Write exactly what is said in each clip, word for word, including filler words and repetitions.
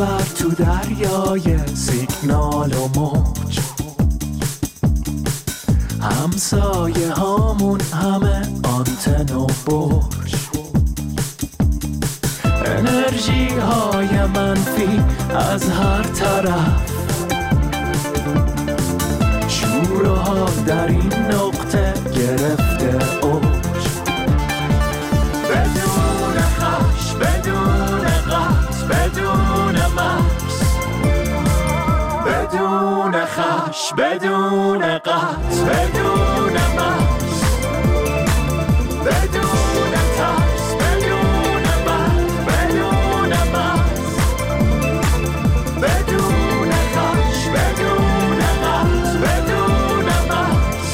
سفر تو دریای سیگنال و موج، همسایه هامون همه آنتن و برج، انرژی های منفی از هر طرف، شور و حال در این نقطه گرفته اوج، بدون خش، بدون قطع، بدون مکس، بدون خش، بدون قطع، بدون مکس، بدون ترس، بدون مرگ، بدون مکس، بدون خش، بدون قطع، بدون مکس،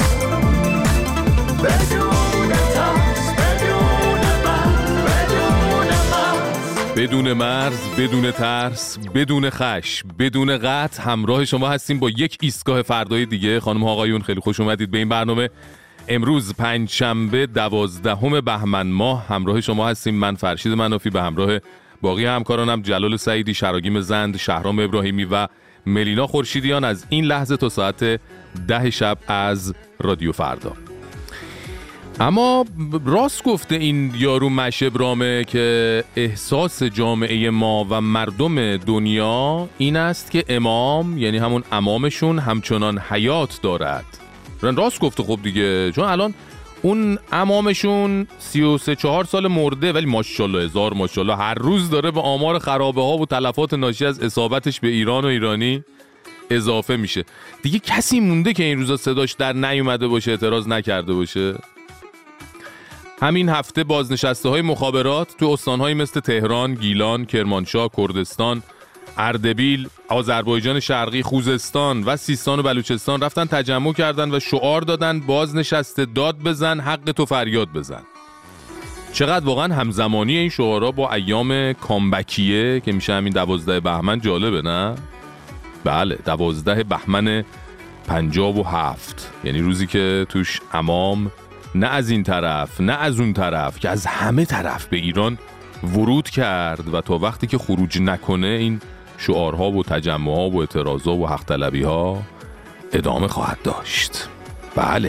بدون ترس، بدون مرگ، بدون مکس. بدون مرز، بدون ترس، بدون خش، بدون قطع، همراه شما هستیم با یک ایستگاه فردای دیگه. خانم آقایون خیلی خوش اومدید به این برنامه. امروز پنجشنبه دوازدهم بهمن ماه همراه شما هستیم. من فرشید منافی به همراه باقی همکارانم جلال سعیدی، شراگیم زند، شهرام ابراهیمی و ملینا خورشیدیان از این لحظه تا ساعت ده شب از رادیو فردا. اما راست گفته این یارو مشه برامه که احساس جامعه ما و مردم دنیا این است که امام، یعنی همون امامشون، همچنان حیات دارد. راست گفته خب دیگه، چون الان اون امامشون سی و سه چهار سال مرده، ولی ماشاءالله هزار ماشاءالله هر روز داره به آمار خرابه ها و تلفات ناشی از اصابتش به ایران و ایرانی اضافه میشه. دیگه کسی مونده که این روزا صداش در نیومده باشه، اعتراض نکرده باشه؟ همین هفته بازنشسته های مخابرات تو استان‌هایی مثل تهران، گیلان، کرمانشاه، کردستان، اردبیل، آذربایجان شرقی، خوزستان و سیستان و بلوچستان رفتن تجمع کردن و شعار دادن بازنشسته داد بزن، حق تو فریاد بزن. چقدر واقعا همزمانی این شعارها با ایام کامبکیه که میشه همین دوازده بهمن جالبه، نه؟ بله، دوازده بهمن پنجاه و هفت، یعنی روزی که توش امام نه از این طرف نه از اون طرف که از همه طرف به ایران ورود کرد و تا وقتی که خروج نکنه این شعارها و تجمعها و اعتراضها و حق طلبی ها ادامه خواهد داشت. بله،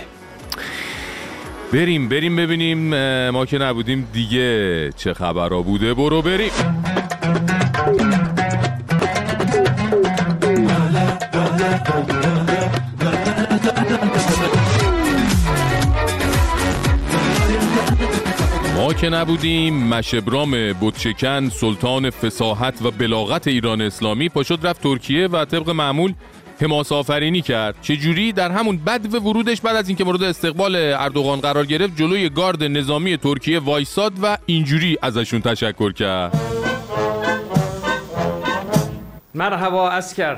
بریم بریم ببینیم ما که نبودیم دیگه چه خبرها بوده. برو بریم. ما که نبودیم، مشبرام بتچکن سلطان فصاحت و بلاغت ایران اسلامی پاشد رفت ترکیه و طبق معمول حماس آفرینی کرد. چجوری؟ در همون بدو ورودش بعد از اینکه مورد استقبال اردوغان قرار گرفت جلوی گارد نظامی ترکیه وایساد و اینجوری ازشون تشکر کرد. مرحبا اسکر.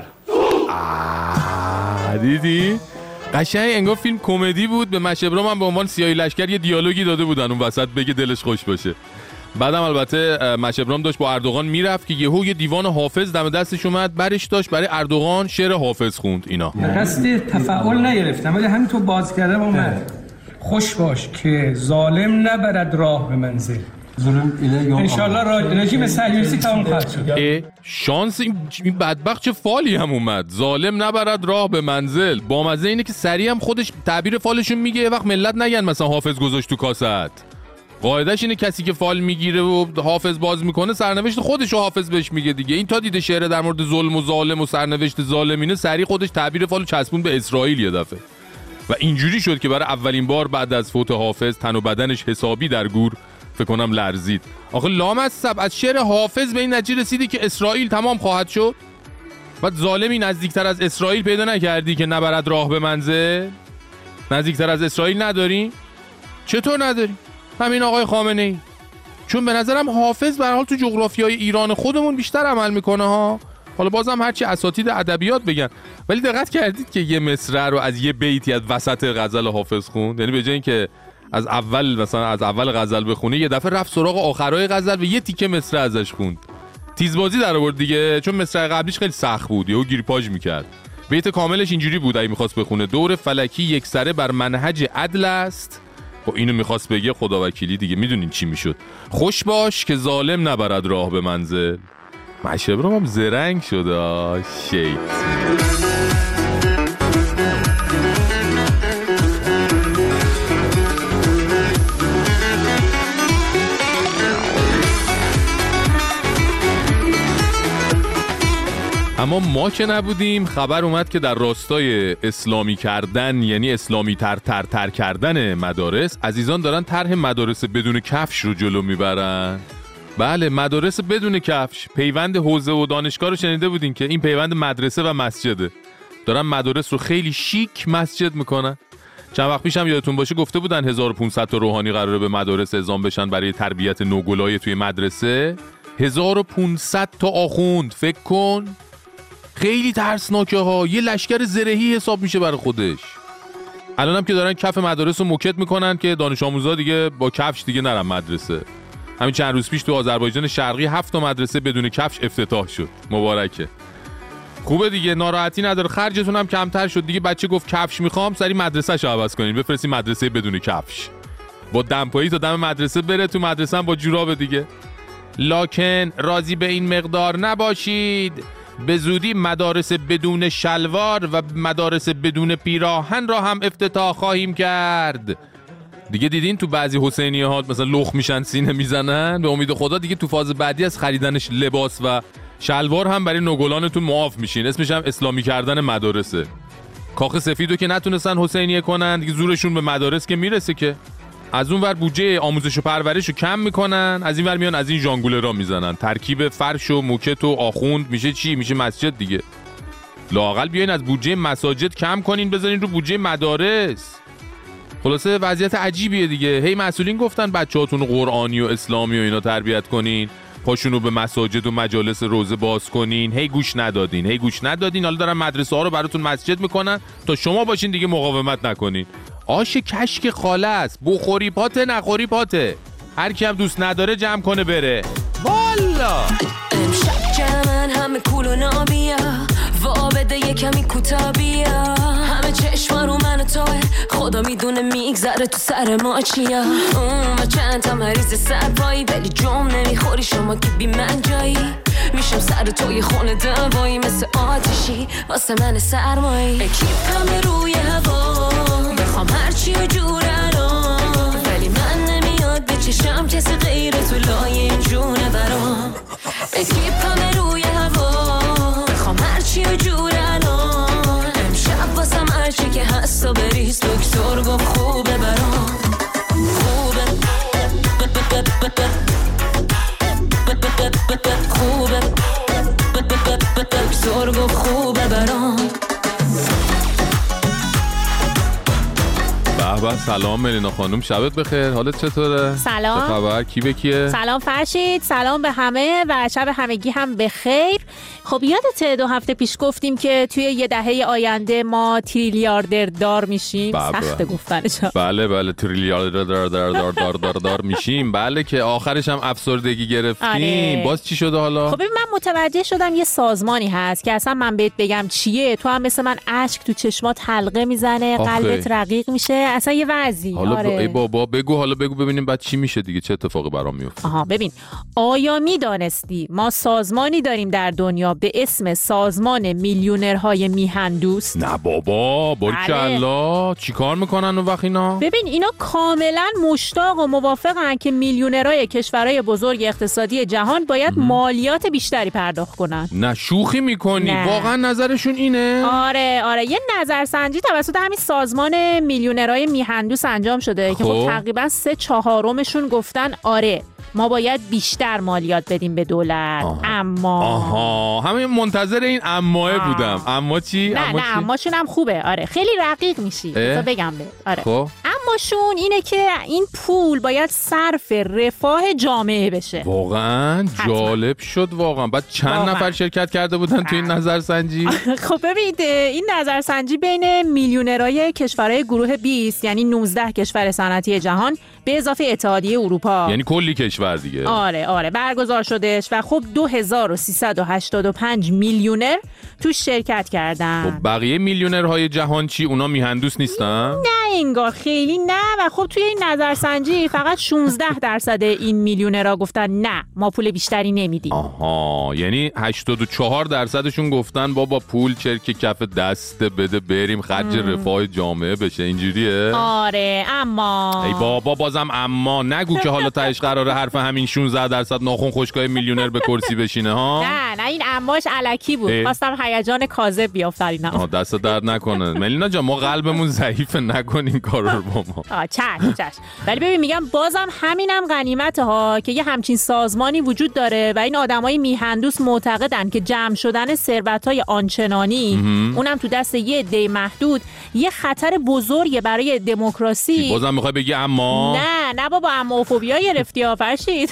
آه دیدی؟ قشنگ انگار فیلم کمدی بود. به مشبرام هم به عنوان سیاهی لشکر یه دیالوگی داده بودن اون وسط بگه دلش خوش باشه. بعدم البته مشبرام داشت با اردوغان میرفت که یهو یه دیوان حافظ دم دستش اومد، برش داشت برای اردوغان شعر حافظ خوند. اینا قصد تفاعل نگرفتم ولی همینطور باز کردم اومد. خوش باش که ظالم نبرد راه به منزل. انشالله رژیم صهیونیستی تمام خواهد شد. شانس این بدبخت چه فالی هم اومد. ظالم نبرد راه به منزل. با مزه اینه که سریع هم خودش تعبیر فالشون میگه، یه وقت ملت نگن مثلا حافظ گذاشت تو کاست. قاعدش اینه کسی که فال میگیره و حافظ باز میکنه سرنوشت خودش رو حافظ بهش میگه دیگه. این تا دیده شعر در مورد ظلم و ظالم و سرنوشت ظالمینه، سریع خودش تعبیر فالو چسبون به اسرائیل یه دفعه. و اینجوری شد که برای اولین بار بعد از فوت حافظ تن و بدنش حسابی در گور فکر کنم لرزید. آخه لامصب از شعر حافظ به این نتیجه رسیدی که اسرائیل تمام خواهد شد؟ بعد ظالمی نزدیکتر از اسرائیل پیدا نکردی که نبرد راه به منزل؟ نزدیکتر از اسرائیل نداری؟ چطور نداری؟ همین آقای خامنه ای. چون به نظرم حافظ به هر حال تو جغرافیای ایران خودمون بیشتر عمل میکنه ها. حالا بازم هرچی اساتید ادبیات بگن، ولی دقت کردید که یه مصرع رو از یه بیتی از وسط غزل حافظ خوند؟ یعنی به جای اینکه از اول مثلا از اول غزل بخونه یه دفعه رفت سراغ آخرای غزل و یه تیکه مصرع ازش خوند. تیزبازی در آورد دیگه، چون مصرع قبلیش خیلی سخت بود، یهو گیرپاژ میکرد. بیت کاملش اینجوری بود اگه می‌خواست بخونه: دور فلکی یک سره بر منهج عدل است. خب اینو می‌خواست بگه خداوکیلی دیگه، میدونین چی میشد. خوش باش که ظالم نبرد راه به منزل. مشهبرم هم زرنگ شده شیط. اما ما که نبودیم، خبر اومد که در راستای اسلامی کردن، یعنی اسلامی تر تر تر کردن مدارس، عزیزان دارن طرح مدارس بدون کفش رو جلو میبرن. بله، مدارس بدون کفش. پیوند حوزه و دانشگاه رو شنیده بودین که این پیوند مدرسه و مسجده. دارن مدارس رو خیلی شیک مسجد میکنن. چند وقت پیشم یادتون باشه گفته بودن هزار و پانصد تا روحانی قراره به مدارس اعزام بشن برای تربیت نوگلای توی مدرسه. هزار و پانصد تا آخوند، فکر کن. خیلی ترسناکه ها. یه لشکر زرهی حساب میشه برای خودش. الانم که دارن کف مدارس رو موکت میکنن که دانش آموزا دیگه با کفش دیگه نرن مدرسه. همین چند روز پیش تو آذربایجان شرقی هفت تا مدرسه بدون کفش افتتاح شد. مبارکه. خوبه دیگه، ناراحتی نداره، خرجتون هم کمتر شد دیگه. بچه گفت کفش میخوام، سری مدرسه‌شو عوض کنین، بفرستین مدرسه بدون کفش. با دمپایی تا دم مدرسه بره تو مدرسه هم با جوراب دیگه. لکن راضی به این مقدار نباشید. به زودی مدارس بدون شلوار و مدارس بدون پیراهن را هم افتتاح خواهیم کرد. دیگه دیدین تو بعضی حسینیه ها مثلا لخ میشن، سینه میزنن. به امید خدا دیگه تو فاز بعدی از خریدنش لباس و شلوار هم برای نوگلانتون معاف میشین. اسمش هم اسلامی کردن مدارسه. کاخ سفیدو که نتونستن حسینیه کنن دیگه، زورشون به مدارس که میرسه که. از اون ور بودجه آموزش و پرورش رو کم میکنن، از این ور میان از این ژانگوله را میزنن. ترکیب فرش و موکت و آخوند میشه چی؟ میشه مسجد دیگه. لااقل بیاین از بودجه مساجد کم کنین، بذارین رو بودجه مدارس. خلاصه وضعیت عجیبیه دیگه. هی مسئولین گفتن بچه‌هاتون رو قرآنی و اسلامی و اینا تربیت کنین، پاشونو به مساجد و مجالس روزه باز کنین. هی گوش ندادین، هی گوش ندادین. حالا دارن مدرسه ها رو براتون مسجد میکنن تا شما باشین دیگه مقاومت نکنین. آش کشک خاله است، بخوری پاته نخوری پاته. هر کی هم دوست نداره جمع کنه بره. والا امشب جمعن همه کول و نابیا، وا بده یه کمی کوتابیا. همه چشما رو من و توه، خدا میدونه میگذره تو سر ما چیا. اون و چند تا مریض سرپایی، ولی جم نمیخوری شما که بی من جایی. میشم سر توی خونه دوایی، مثل آتشی واسه من سرمایی. اکیپم روی هوا، میخوام هرچی و جورنو، ولی من نمیاد به چشم کسی غیر تو لای این جونه برام. اکیپم روی هوا، میخوام هرچی و جورنو، امشب واسم هرچی که هست و بریز. دکتر گفت خوبه برام، خوبه خوبه دکتر گفت خوبه برام. به به، سلام ملینا خانم، شبت بخیر. حالت چطوره؟ سلام. چه خبر؟ کی به کیه؟ سلام فرشید، سلام به همه و شب همگی هم بخیر. خب یادت دو هفته پیش گفتیم که توی یه دهه آینده ما تریلیاردر دار میشیم؟ سخت گفتنش. بله بله، تریلیاردر دار دار دار دار دار دار میشیم. بله که آخرش هم افسردگی گرفتیم. آره. باز چی شده حالا؟ خب من متوجه شدم یه سازمانی هست که اصلا من بهت بگم چیه تو هم مثل من اشک تو چشمات حلقه میزنه، قلبت رقیق میشه، اصلا یه وضعی. حالا آره. ای بابا بگو، حالا بگو ببینیم بعد چی میشه دیگه، چه اتفاقی برام میفته. آها ببین، آیا میدانستی ما سازمانی داریم در دنیا به اسم سازمان میلیونرهای میهن دوست؟ نه بابا، باریکالله. چیکار میکنن اون وقت اینا؟ ببین اینا کاملا مشتاق و موافقن که میلیونرهای کشورهای بزرگ اقتصادی جهان باید مم. مالیات بیشتری پرداخت کنن. نه شوخی میکنی؟ نه. واقعا نظرشون اینه؟ آره آره، یه نظرسنجی توسط همین سازمان میلیونرهای میهن دوست انجام شده خب. که خب تقریبا سه چهارمشون گفتن آره ما باید بیشتر مالیات بدیم به دولت. آها. اما آها، همین منتظر این اماه بودم. اما چی؟ نه اما نه چی؟ اماشون هم خوبه. آره خیلی رقیق میشی تا بگم به. آره خب اماشون اینه که این پول باید صرف رفاه جامعه بشه. واقعا جالب شد واقعا. بعد چند واقعا. نفر شرکت کرده بودن تو این نظرسنجی؟ خب ببینید این نظرسنجی بین میلیونرهای کشورهای گروه بیست، یعنی نوزده کشور صنعتی جهان به اضافه اتحادیه اروپا، یعنی کلی کشور دیگه. آره آره برگزار شدش و خب دو هزار و سیصد و هشتاد و پنج میلیونر توش شرکت کردن. خب بقیه میلیونرهای جهان چی؟ اونا میهندوس نیستن؟ نه انگار خیلی ولی نه. و خب توی این نظرسنجی فقط شانزده درصد این میلیونرها گفتن نه ما پول بیشتری نمیدیم. آها، یعنی هشتاد و چهار درصدشون گفتن بابا پول چرک کف دست بده بریم خرج رفاه جامعه بشه. اینجوریه؟ آره اما ای بابا بازم اما نگو که حالا تهش قراره حرف همین شانزده درصد ناخن خشکای میلیونر به کرسی بشینه ها. نه نه این اماش الکی بود. خواستم هیجان کاذب بیافترینم. آها دست درد نکنه. ملینا جان ما قلبمون ضعیفه، نکن این کارا رو با ما. آ چش چش. ولی ببین میگم بازم همینم غنیمته ها که یه همچین سازمانی وجود داره و این آدمای میهندوس معتقدن که جمع شدن ثروت‌های آنچنانی اونم تو دست یه عده محدود یه خطر بزرگه برای دموکراسی. بازم میخوای بگی اما؟ نه نه بابا امافوبیا گرفتی ها فرشید.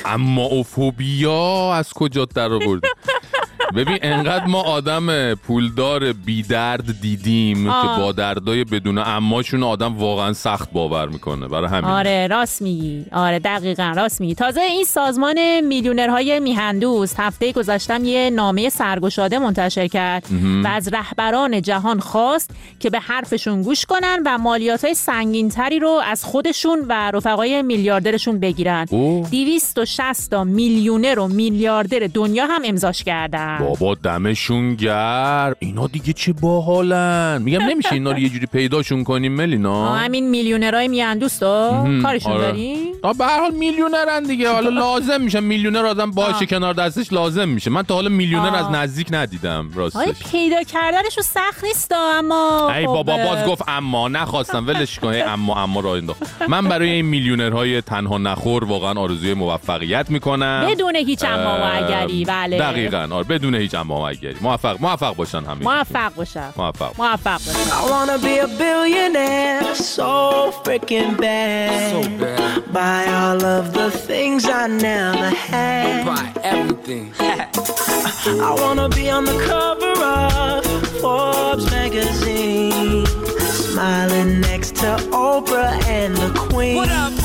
امافوبیا از کجا در آوردی؟ ببین انقدر ما آدم پولدار بی درد دیدیم آه. که با دردای بدون اماشون آدم واقعا سخت باور میکنه. برای همین آره راست میگی. آره دقیقاً راست میگی. تازه این سازمان میلیونرهای میهندوس هفته گذشتم یه نامه سرگشاده منتشر کرد و از رهبران جهان خواست که به حرفشون گوش کنن و مالیات‌های سنگین‌تری رو از خودشون و رفقای میلیاردرشون بگیرن. دویست و شصت تا میلیونر و میلیاردر دنیا هم امضاش کردن. بابا دمشون گرم. اینا دیگه چه باحالن. میگم نمیشه اینا رو یه جوری پیداشون کنیم ملینا؟ همین میلیونرهای میهندوس تو کارشون آره. داری؟ به هر حال میلیونرن دیگه. حالا لازم میشه میلیونر آدم باشه کنار دستش لازم میشه. من تا حالا میلیونر آه. از نزدیک ندیدم راستش. آره پیدا کردنشو سخت نیست اما ای بابا باز گفت اما نخواستم ولش کن. اما اما راه انداخت. من برای این میلیونرهای تنها نخور واقعا آرزوی موفقیت میکنم بدون هیچ اما و اگری. بله دقیقاً آره بدون هیچ اما و اگری. موفق موفق باشن همین. موفق باشن. موفق موفق باشن. I wanna be a billionaire so freaking bad. So bad. Buy all of the things I never had. Buy everything. I wanna be on the cover of Forbes magazine, smiling next to Oprah and the Queen. What up,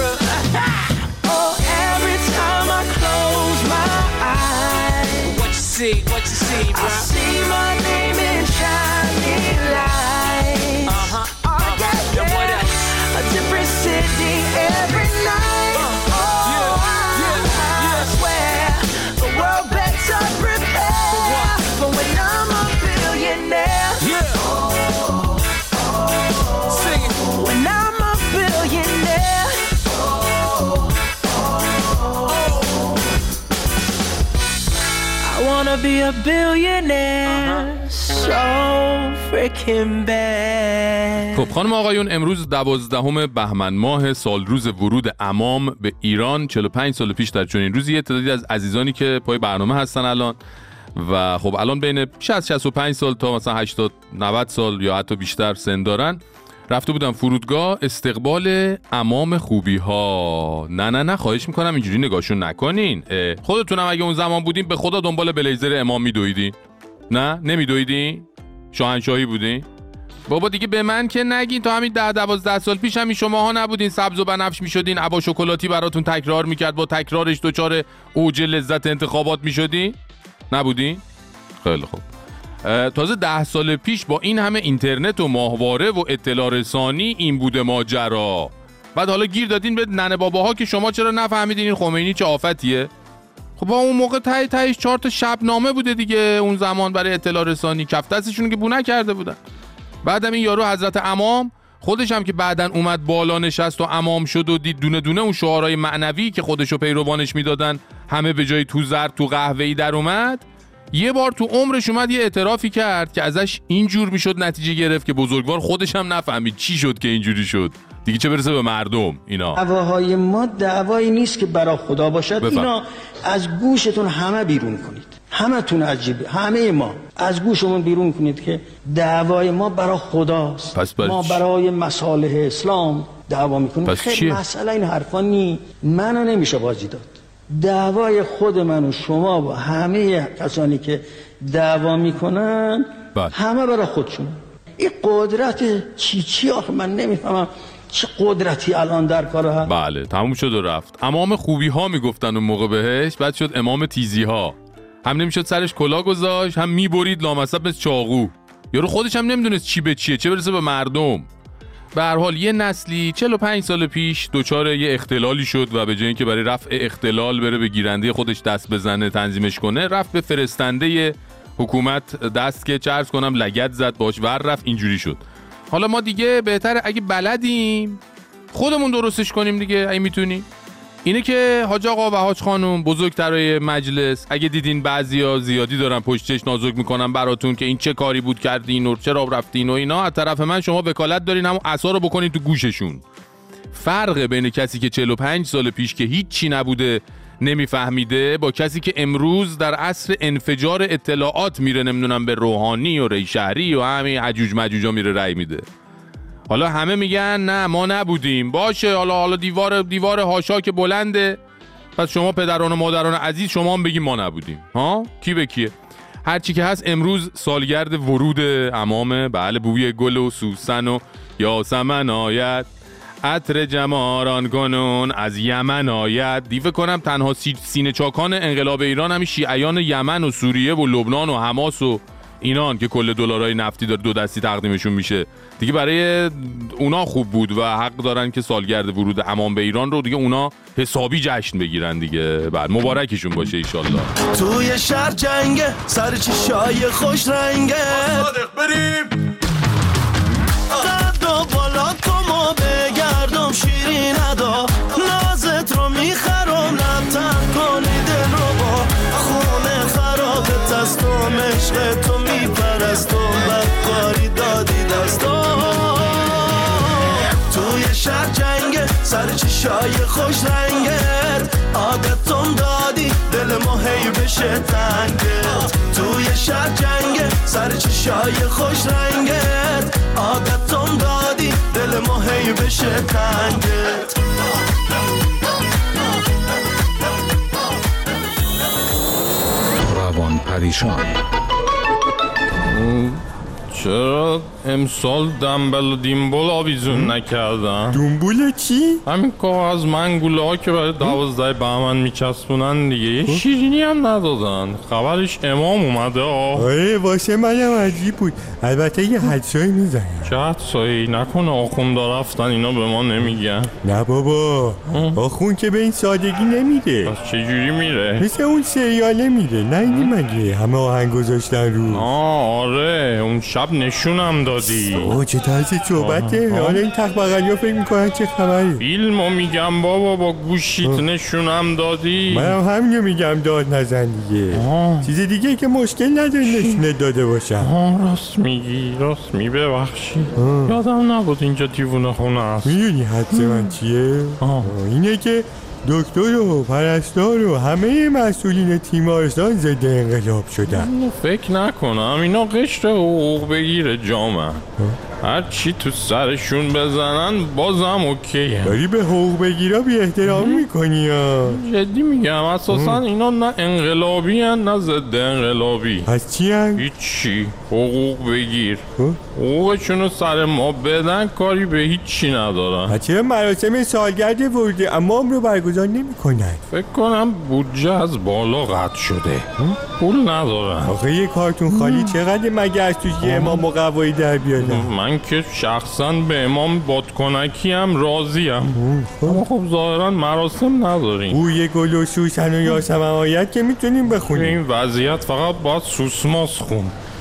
Oprah? Oh, every time I close my eyes, what you see, what you see, bro? I see my name in shining lights. Uh-huh. Oh, yeah, yeah. And what else? A different city every night. Uh, oh, yeah, yeah, I, yeah. I swear the world better prepare for, for when I'm a billionaire. Yeah. Oh, oh, oh. Sing it. When I'm a billionaire. Oh, oh, oh. I wanna be a billionaire. Uh-huh. So freaking bad. خب خانم آقایون امروز دوازدهم بهمن ماه سال روز ورود امام به ایران. چهل و پنج سال پیش در چنین روزی یه تعدادی از عزیزانی که پای برنامه هستن الان و خب الان بین شصت شصت و پنج سال تا مثلا هشتاد نود سال یا حتی بیشتر سن دارن رفته بودن فرودگاه استقبال امام خوبی ها. نه نه نه خواهش میکنم اینجوری نگاهشون نکنین. خودتونم اگه اون زمان بودین به خدا دنبال بلیزر امام میدویدین؟ نه نمیدویدین؟ شاهنشاهی بودین؟ بابا دیگه به من که نگین. تا همین ده دوازده سال پیش همین شماها نبودین سبز و بنفش میشدین عبا شکلاتی براتون تکرار میکرد با تکرارش دوچار اوج لذت انتخابات میشدین؟ نبودین؟ خیلی خوب. تازه ده سال پیش با این همه اینترنت و ماهواره و اطلاع رسانی این بوده ماجرا. بعد حالا گیر دادین به ننه باباها که شما چرا نفهمیدین این خمینی چه آفتیه؟ خب با اون موقع تای تایش چهار تا شبنامه بوده دیگه اون زمان برای اطلاع رسانی کف دستشون که بو نکرده بودن. بعدم این یارو حضرت امام خودش هم که بعدن اومد بالا نشست و امام شد و دید دونه دونه اون شعارهای معنوی که خودشو پیروانش میدادن همه به جای تو زرد تو قهوه‌ای در اومد. یه بار تو عمرش اومد یه اعترافی کرد که ازش اینجور میشد نتیجه گرفت که بزرگوار خودش هم نفهمید چی شد که اینجوری شد دیگه، چه برسه به مردم. اینا دعواهای ما دعوایی نیست که برای خدا باشد. بفهم. اینا از گوشتون همه بیرون کنید، همه تون عجیبه، همه ما از گوشمون بیرون کنید که دعوای ما برای خداست. پس ما برای مصالح اسلام دعوا میکنیم. خیلی مسئله این حرفا نی، منو نمیشه بازی داد. دعوای خود من و شما و همه کسانی که دعوا میکنن بله. همه برای خودشون. این قدرت چی چی آخه من نمیفهمم چه قدرتی الان در کار هست. بله تموم شد و رفت. امام خوبی ها میگفتن اون موقع بهش، بعد شد امام تیزی ها. هم نمیشد سرش کلا گذاشت، هم میبرید لامصب مثل چاقو. یارو خودش هم نمیدونست چی به چیه، چه برسه به مردم. به هر حال یه نسلی چهل و پنج سال پیش دچار یه اختلالی شد و به جای اینکه برای رفع اختلال بره به گیرنده خودش دست بزنه تنظیمش کنه، رفت به فرستنده حکومت دست که چرز کنم لگد زد باش ور رفت، اینجوری شد. حالا ما دیگه بهتره اگه بلدیم خودمون درستش کنیم دیگه، اگه میتونیم. اینه که حاج آقا و حاج خانم بزرگترای مجلس، اگه دیدین بعضیا زیادی دارن پشتش نازک میکنن براتون که این چه کاری بود کردین و چرا رفتین و اینا، از طرف من شما وکالت دارین همون عصا رو بکنین تو گوششون. فرق بین کسی که چهل و پنج سال پیش که هیچی نبوده نمیفهمیده با کسی که امروز در عصر انفجار اطلاعات میره نمیدونم به روحانی و ری شهری و همین عجوج مجوجا میره رأی میده. حالا همه میگن نه ما نبودیم، باشه حالا حالا دیوار دیوار هاشا که بلنده، پس شما پدران و مادران عزیز شما هم بگیم ما نبودیم. ها کی به کیه؟ هر چی که هست امروز سالگرد ورود عمامه. بله بوی گل و سوسن و یاسمن آید، عطر جماران کنون از یمن آید. دیو کنم تنها سینه چاکان انقلاب ایران همین شیعیان یمن و سوریه و لبنان و حماس و اینان که کل دلارای نفتی داره دو دستی تقدیمشون میشه دیگه. برای اونا خوب بود و حق دارن که سالگرد ورود عمام به ایران رو دیگه اونا حسابی جشن بگیرن دیگه. بعد مبارکشون باشه ایشالله. توی شهر جنگ سر چشای خوش رنگه، صادق بریم قد و بالا کما بگردم شیرین ادا، نازت رو میخرم نتن کنی دل رو با خونه خرابت است و مشق تو میپرستم بدکاری دادی دستم. توی شهر جنگ سر چشای خوش رنگت، عادتم دادی دل ما هی بشه تنگت. توی شهر جنگ سر چشای خوش رنگت، عادتم دادی دل ما هی بشه تنگت. روان پریشان. چرا امسال دنبل و دیمبل آویزون نکردن؟ دنبول چی؟ همین کاغذ منگوله ها که برای دوازده بهمن میچسبونن دیگه. یه شیرینی هم ندادن. خبرش امام اومده آه. آره واسه منم عجیب بود. البته یه حدسایی میزنم. چه حدسایی؟ نکنه آخوندا رفتن اینا به ما نمیگن؟ نه بابا آخون که به این سادگی نمیره. پس چجوری میره؟ مثل اون سریاله میره. نه اینی مگه همه آهنگ گذاشتن رو. آه آره اون شب نشونم دادی. اوه چه طرز صحبته. حالا این تخت بغلی ها فکر میکنن چه خبری؟ فیلمو میگم بابا با گوشیت نشونم دادی. منم همینو میگم داد نزن دیگه. آه. چیز دیگه که مشکل نداره نشونت داده باشم. آه راست میگی راست می ببخشی یادم نبود اینجا دیوونه خونه هست. میدونی حدس من چیه؟ آه. اینه که دکتر و پرستار و همه مسئولین تیمارستان ضد انقلاب شدن. فکر نکنم اینا قشر حقوق بگیره جامعه. هر چی تو سرشون بزنن بازم اوکیه. داری به حقوق بگیرا بی احترامی میکنی ها. جدی میگم اساسا اینا نه انقلابی هن نه ضد انقلابی. پس چی هن؟ هیچی. حقوق بگیر. حقوقشونو سر ما بدن کاری به هیچی ندارن. پس چرا مراسم سالگرد ورود عمام رو برگزار نمی کنن؟ فکر کنم بودجه از بالا قطع شده. پول ندارن. آخه یه کارتون خالی چقدر مگه از توش یه امام مقوایی در بیادن؟ من که شخصا به امام بادکنکی هم راضیم. اما خب ظاهرا مراسم نداریم. بوی گل و سوسن و یاسمن آید که میتونیم بخونیم. این وضعیت فقط باید سوسماس خون.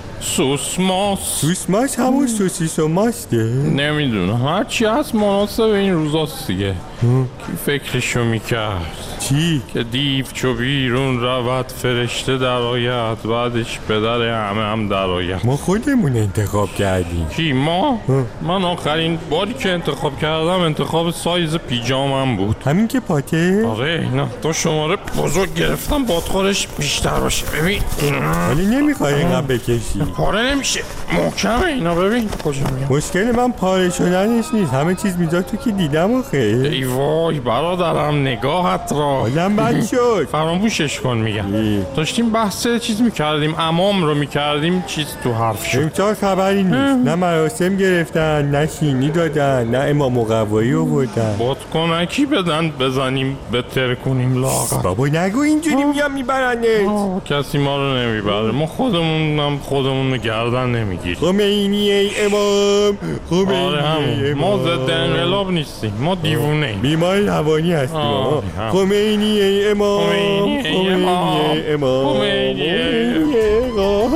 سوسماس سوسماس همون سوسیس و ماسته؟ نمیدونم هرچی هست مناسب این روزاست دیگه. کی فکرشو میکرد؟ چی؟ که دیو چو بیرون رود فرشته در آید بعدش پدر همه هم در آید. ما خودمون انتخاب کردیم. کی ما؟ من آخرین باری که انتخاب کردم انتخاب سایز پیجامم بود. همین که پاته؟ آره نه تو شماره بزرگ گرفتم بادخورش بیشتر باشه. ببین ولی نمیخوای اینقدر بکشی. پاره نمیشه محکمه اینا. ببین کجا میام. مشکل من پاره شدنش نیست همه چیز میذار تو که دیدم آخه. ای وای برادرم نگاهت را حالم بد شد. فراموشش کن میگم. داشتیم بحث چیز میکردیم، عمام رو میکردیم، چیز تو حرف شد. امسال خبری نیست. نه مراسم گرفتن، نه شینی دادن، نه امام مقوایی آوردن. بادکنکی بدن بزنیم بتر کنیم لاغر. بابا نگو اینجوری میام میبرنت. کسی ما رو نمیبره، ما خودمونم خودمون رو گردن نمیگیریم. خمینی ای امام، خمینی آره همون. ما ضد انقلاب نیستیم، ما دیوونه ایم، بیمار روانی هستیم. خمینی ای امام، خمینی ای امام، خمینی ای امام،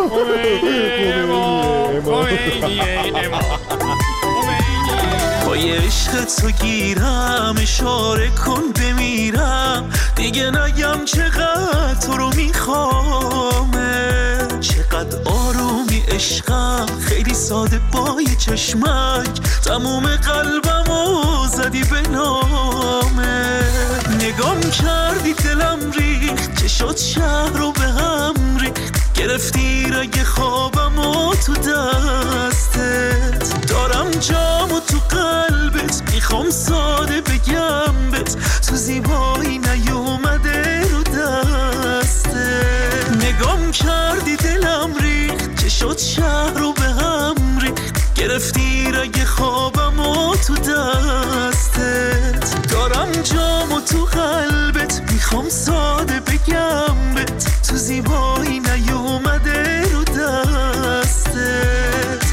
خمینی ای امام. پای عشق تو گیرم، اشاره کن بمیرم، دیگه نگم چقدر تو رو میخوامه، چقدر آرومی عشقم، خیلی ساده با یه چشمک، تموم قلبمو زدی به نامه، نگام کردی دلم ریخت، چشات شهر رو به هم ریخت، گرفتی رگ خوابمو تو دستت، دارم جامو تو قلبت، میخوام ساده بگم بت، تو زیبایی نیومده رو دستت، نگام کردی دلم ریخت، چشات شهر رو به هم ریخت، گرفتی رگ خوابمو تو دستت، دارم جامو تو قلبت، میخوام ساده بگم بت، تو زیبایی نیومده رو دستت.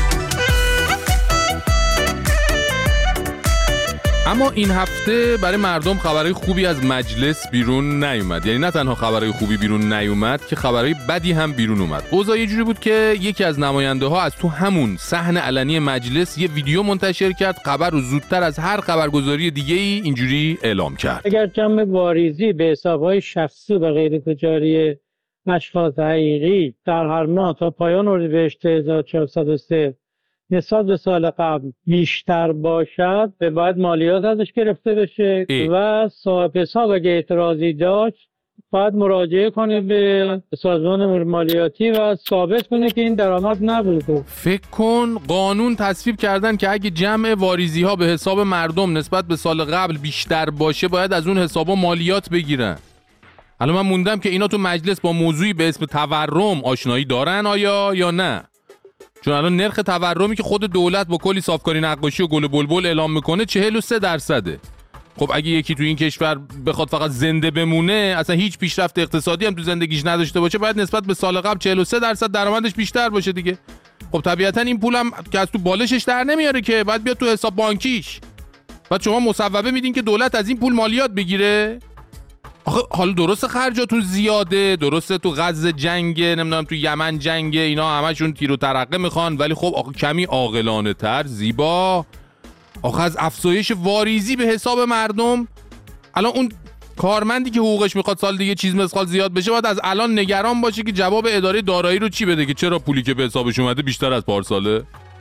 اما این هفته برای مردم خبرهای خوبی از مجلس بیرون نیومد. یعنی نه تنها خبرهای خوبی بیرون نیومد که خبرهای بدی هم بیرون اومد. اوضاع یه جوری بود که یکی از نماینده ها از تو همون صحن علنی مجلس یه ویدیو منتشر کرد، خبر رو زودتر از هر خبرگزاری دیگه‌ای اینجوری اعلام کرد. اگر جمع واریزی به حساب‌های شخصی و غیر تجاری اشخاص حقیقی در هر ماه تا پایان اردیبهشت هزار و چهارصد و سه نسبت به سال قبل بیشتر باشد، به باید مالیات ازش گرفته بشه ای. و صاحب حساب اگه اعتراضی داشت باید مراجعه کنه به سازمان مالیاتی و ثابت کنه که این درآمد نبوده. فکر کن قانون تصویب کردن که اگه جمع واریزی ها به حساب مردم نسبت به سال قبل بیشتر باشه باید از اون حسابا مالیات بگیرن. الان من موندم که اینا تو مجلس با موضوعی به اسم تورم آشنایی دارن آیا یا نه؟ چون الان نرخ تورمی که خود دولت با کلی صافکاری نقاشی و گل و بلبل اعلام میکنه چهل و سه درصده. خب اگه یکی تو این کشور بخواد فقط زنده بمونه، اصلا هیچ پیشرفت اقتصادی هم تو زندگیش نداشته باشه، باید نسبت به سال قبل چهل و سه درصد درآمدش بیشتر باشه دیگه. خب طبیعتا این پولم که از تو بالشش در نمیاره که، باید بیاد تو حساب بانکیش. بعد شما مصوبه میدین که دولت از این پول مالیات بگیره. آخه حالا درست خرجاتون زیاده، درسته تو غزه جنگه، نمیدونم تو یمن جنگه، اینا همشون تیر و ترقه میخوان، ولی خب آخه کمی عاقلانه تر زیبا. آخه از افزایش واریزی به حساب مردم، الان اون کارمندی که حقوقش میخواد سال دیگه چیز مسخال زیاد بشه باید از الان نگران باشه که جواب اداره دارایی رو چی بده که چرا پولی که به حسابش اومده بیشتر از پارساله.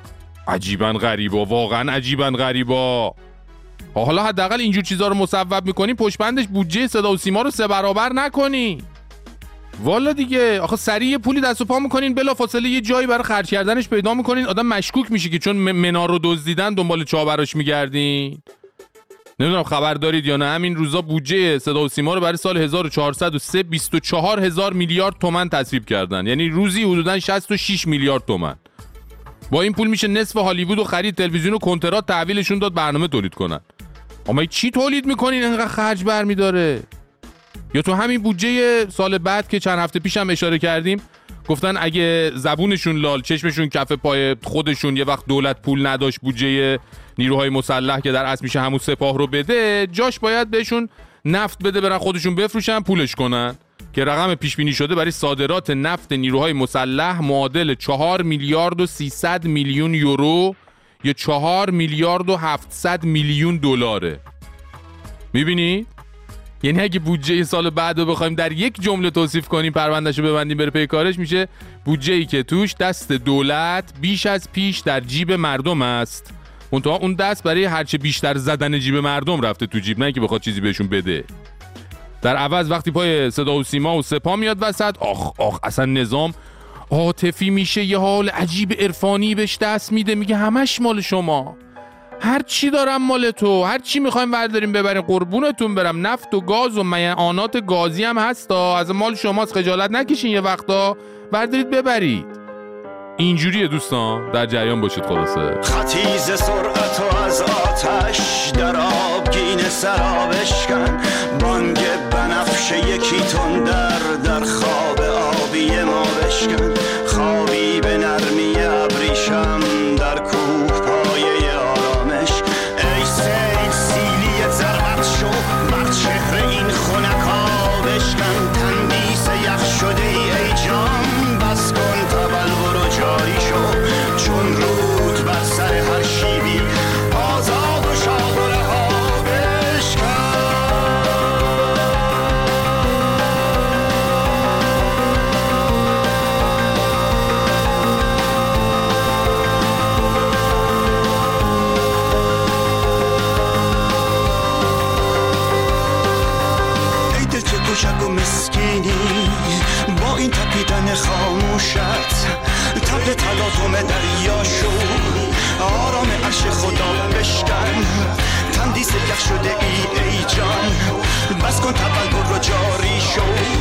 عجیباً غریبا، واقعاً عجیباً غریبا. حالا حداقل اینجور چیزا رو مصوب میکنی پشت بندش بودجه صدا و سیما رو سه برابر نکنی. والا دیگه آخه سریع پولی دست و پا میکنین، بلافاصله یه جایی برای خرج کردنش پیدا میکنین، آدم مشکوک میشه که چون منار رو دزدیدن دنبال چابراش میگردین. نمیدونم خبر دارید یا نه، همین روزا بودجه صدا و سیما رو برای سال هزار و چهارصد و سه بیست و چهار هزار میلیارد تومان تصویب کردن، یعنی روزی حدوداً شصت و شش میلیارد تومان. با این پول میشه نصف هالیوود و خرید تلویزیون و کنترات تحویلشون داد برنامه تولید کنن. اما چی تولید میکنین انقدر خرج برمیداره؟ یا تو همین بودجه سال بعد که چند هفته پیش هم اشاره کردیم گفتن اگه زبونشون لال چشمشون کف پای خودشون یه وقت دولت پول نداشت بودجه نیروهای مسلح که در اصل میشه همون سپاه رو بده، جاش باید بهشون نفت بده برن خودشون بفروشن پولش کنن، که رقم پیش بینی شده برای صادرات نفت نیروهای مسلح معادل چهار میلیارد و سیصد میلیون یورو یا چهار میلیارد و هفتصد میلیون دلاره. میبینی؟ یعنی اگه بودجه سال بعد رو بخوایم در یک جمله توصیف کنیم، پروندهشو ببندیم بره پی کارش، میشه بودجه‌ای که توش دست دولت بیش از پیش در جیب مردم است، منتها اون دست برای هرچه بیشتر زدن جیب مردم رفته تو جیب، نه که بخواد چیزی بهشون بده. در عوض وقتی پای صدا و سیما و سپاه میاد وسط، آخ آخ اصلا نظام عاطفی میشه، یه حال عجیب عرفانی بهش دست میده، میگه همش مال شما، هر چی دارم مال تو، هر چی میخوایم برداریم ببریم، قربونتون برم. نفت و گاز و میعانات گازی هم هستا، از مال شماست، خجالت نکشین یه وقتا بردارید ببرید. اینجوریه دوستان، در جریان باشید. خلاصه خطیز سرعت و از آتش در آبگین سراب اشکن، بانگ بنفش یکی تون در در خواب آبی ما بشکن، خوابی به نرمی ابریشم در کوه پایه آرامش. ای سیل سیلی زرعت شو بر چهره این خونکا بشکن، تندیس یخ شده ای ای جان بس کن تبلور و جاری شو، چون رود بر سر هر شیبی آزاد و شاد و رها بشکن. ای دل چه کوچک و مسکینی با این تپیدن خاموشت، تبل تلاطم دریا شو آرام عرش خدا بشکن، تندیس یخ شده ای ای جان بس کن تبلور رو جاری شو.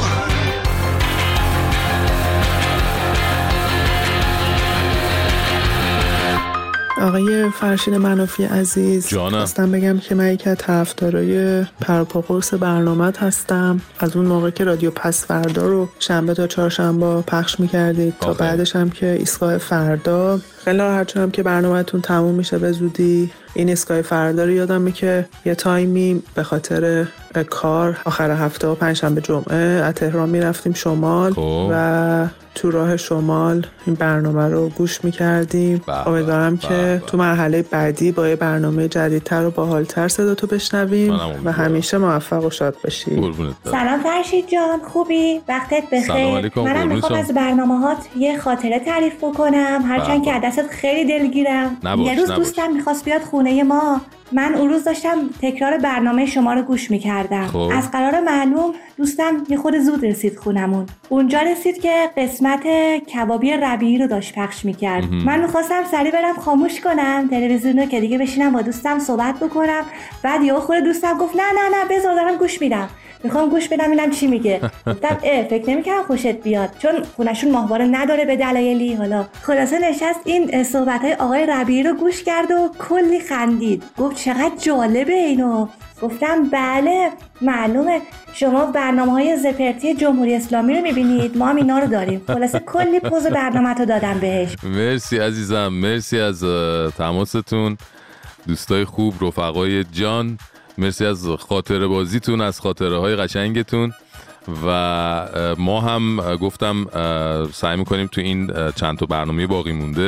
آقای فرشید منافی عزیز، خواستم بگم که من یکی از طرفدارای پرپا قرص برنامه‌ت هستم. از اون موقع که رادیو پس فردا رو شنبه تا چهارشنبه پخش می‌کردید تا بعدش هم که ایستگاه فردا، خیلی راحت شدم که برنامه‌تون تموم میشه به زودی. این ایستگاه فردا رو یادمه که یه تایمی به خاطر کار آخر هفته و پنجشنبه جمعه از تهران میرفتیم شمال خوب. و تو راه شمال این برنامه رو گوش میکردیم. امیدوارم که تو مرحله بعدی با یه برنامه جدیدتر و باحالتر صدا تو بشنویم و همیشه موفق و شاد باشی. سلام فرشید جان، خوبی؟ وقتت بخیر. منم میخوام از برنامه‌هات یه خاطره تعریف بکنم، هرچند که دستت خیلی دلگیرم. یه روز دوستم میخواست بیاد خونه ما، من اون روز داشتم تکرار برنامه شما رو گوش میکردم. خوب. از قرار معلوم دوستم یه خود زود رسید خونمون. اونجا رسید که قسمت کبابی ربیعی رو داشت پخش میکرد. من میخواستم سریع برم خاموش کنم تلویزیون رو که دیگه بشینم با دوستم صحبت بکنم، بعد یهو خود دوستم گفت نه نه نه بذار دارم گوش میدم، میخوام گوش بدم اینم چی میگه. گفتم اه فکر نمی‌کردم خوشت بیاد، چون خونشون ماهواره نداره به دلایلی. حالا خلاصه نشست این صحبت‌های آقای ربیعی رو گوش کرد و کلی خندید، گفت چقدر جالبه اینو. گفتم بله معلومه شما برنامه‌های زپرتی جمهوری اسلامی رو می‌بینید، ما هم اینا رو داریم. خلاصه کلی پوز برنامه‌تو دادم بهش. مرسی عزیزم، مرسی از تماستون دوستای خوب، رفقای جان، مرسی از خاطره بازیتون، از خاطره های قشنگتون. و ما هم گفتم سعی میکنیم تو این چند تا برنامه باقی مونده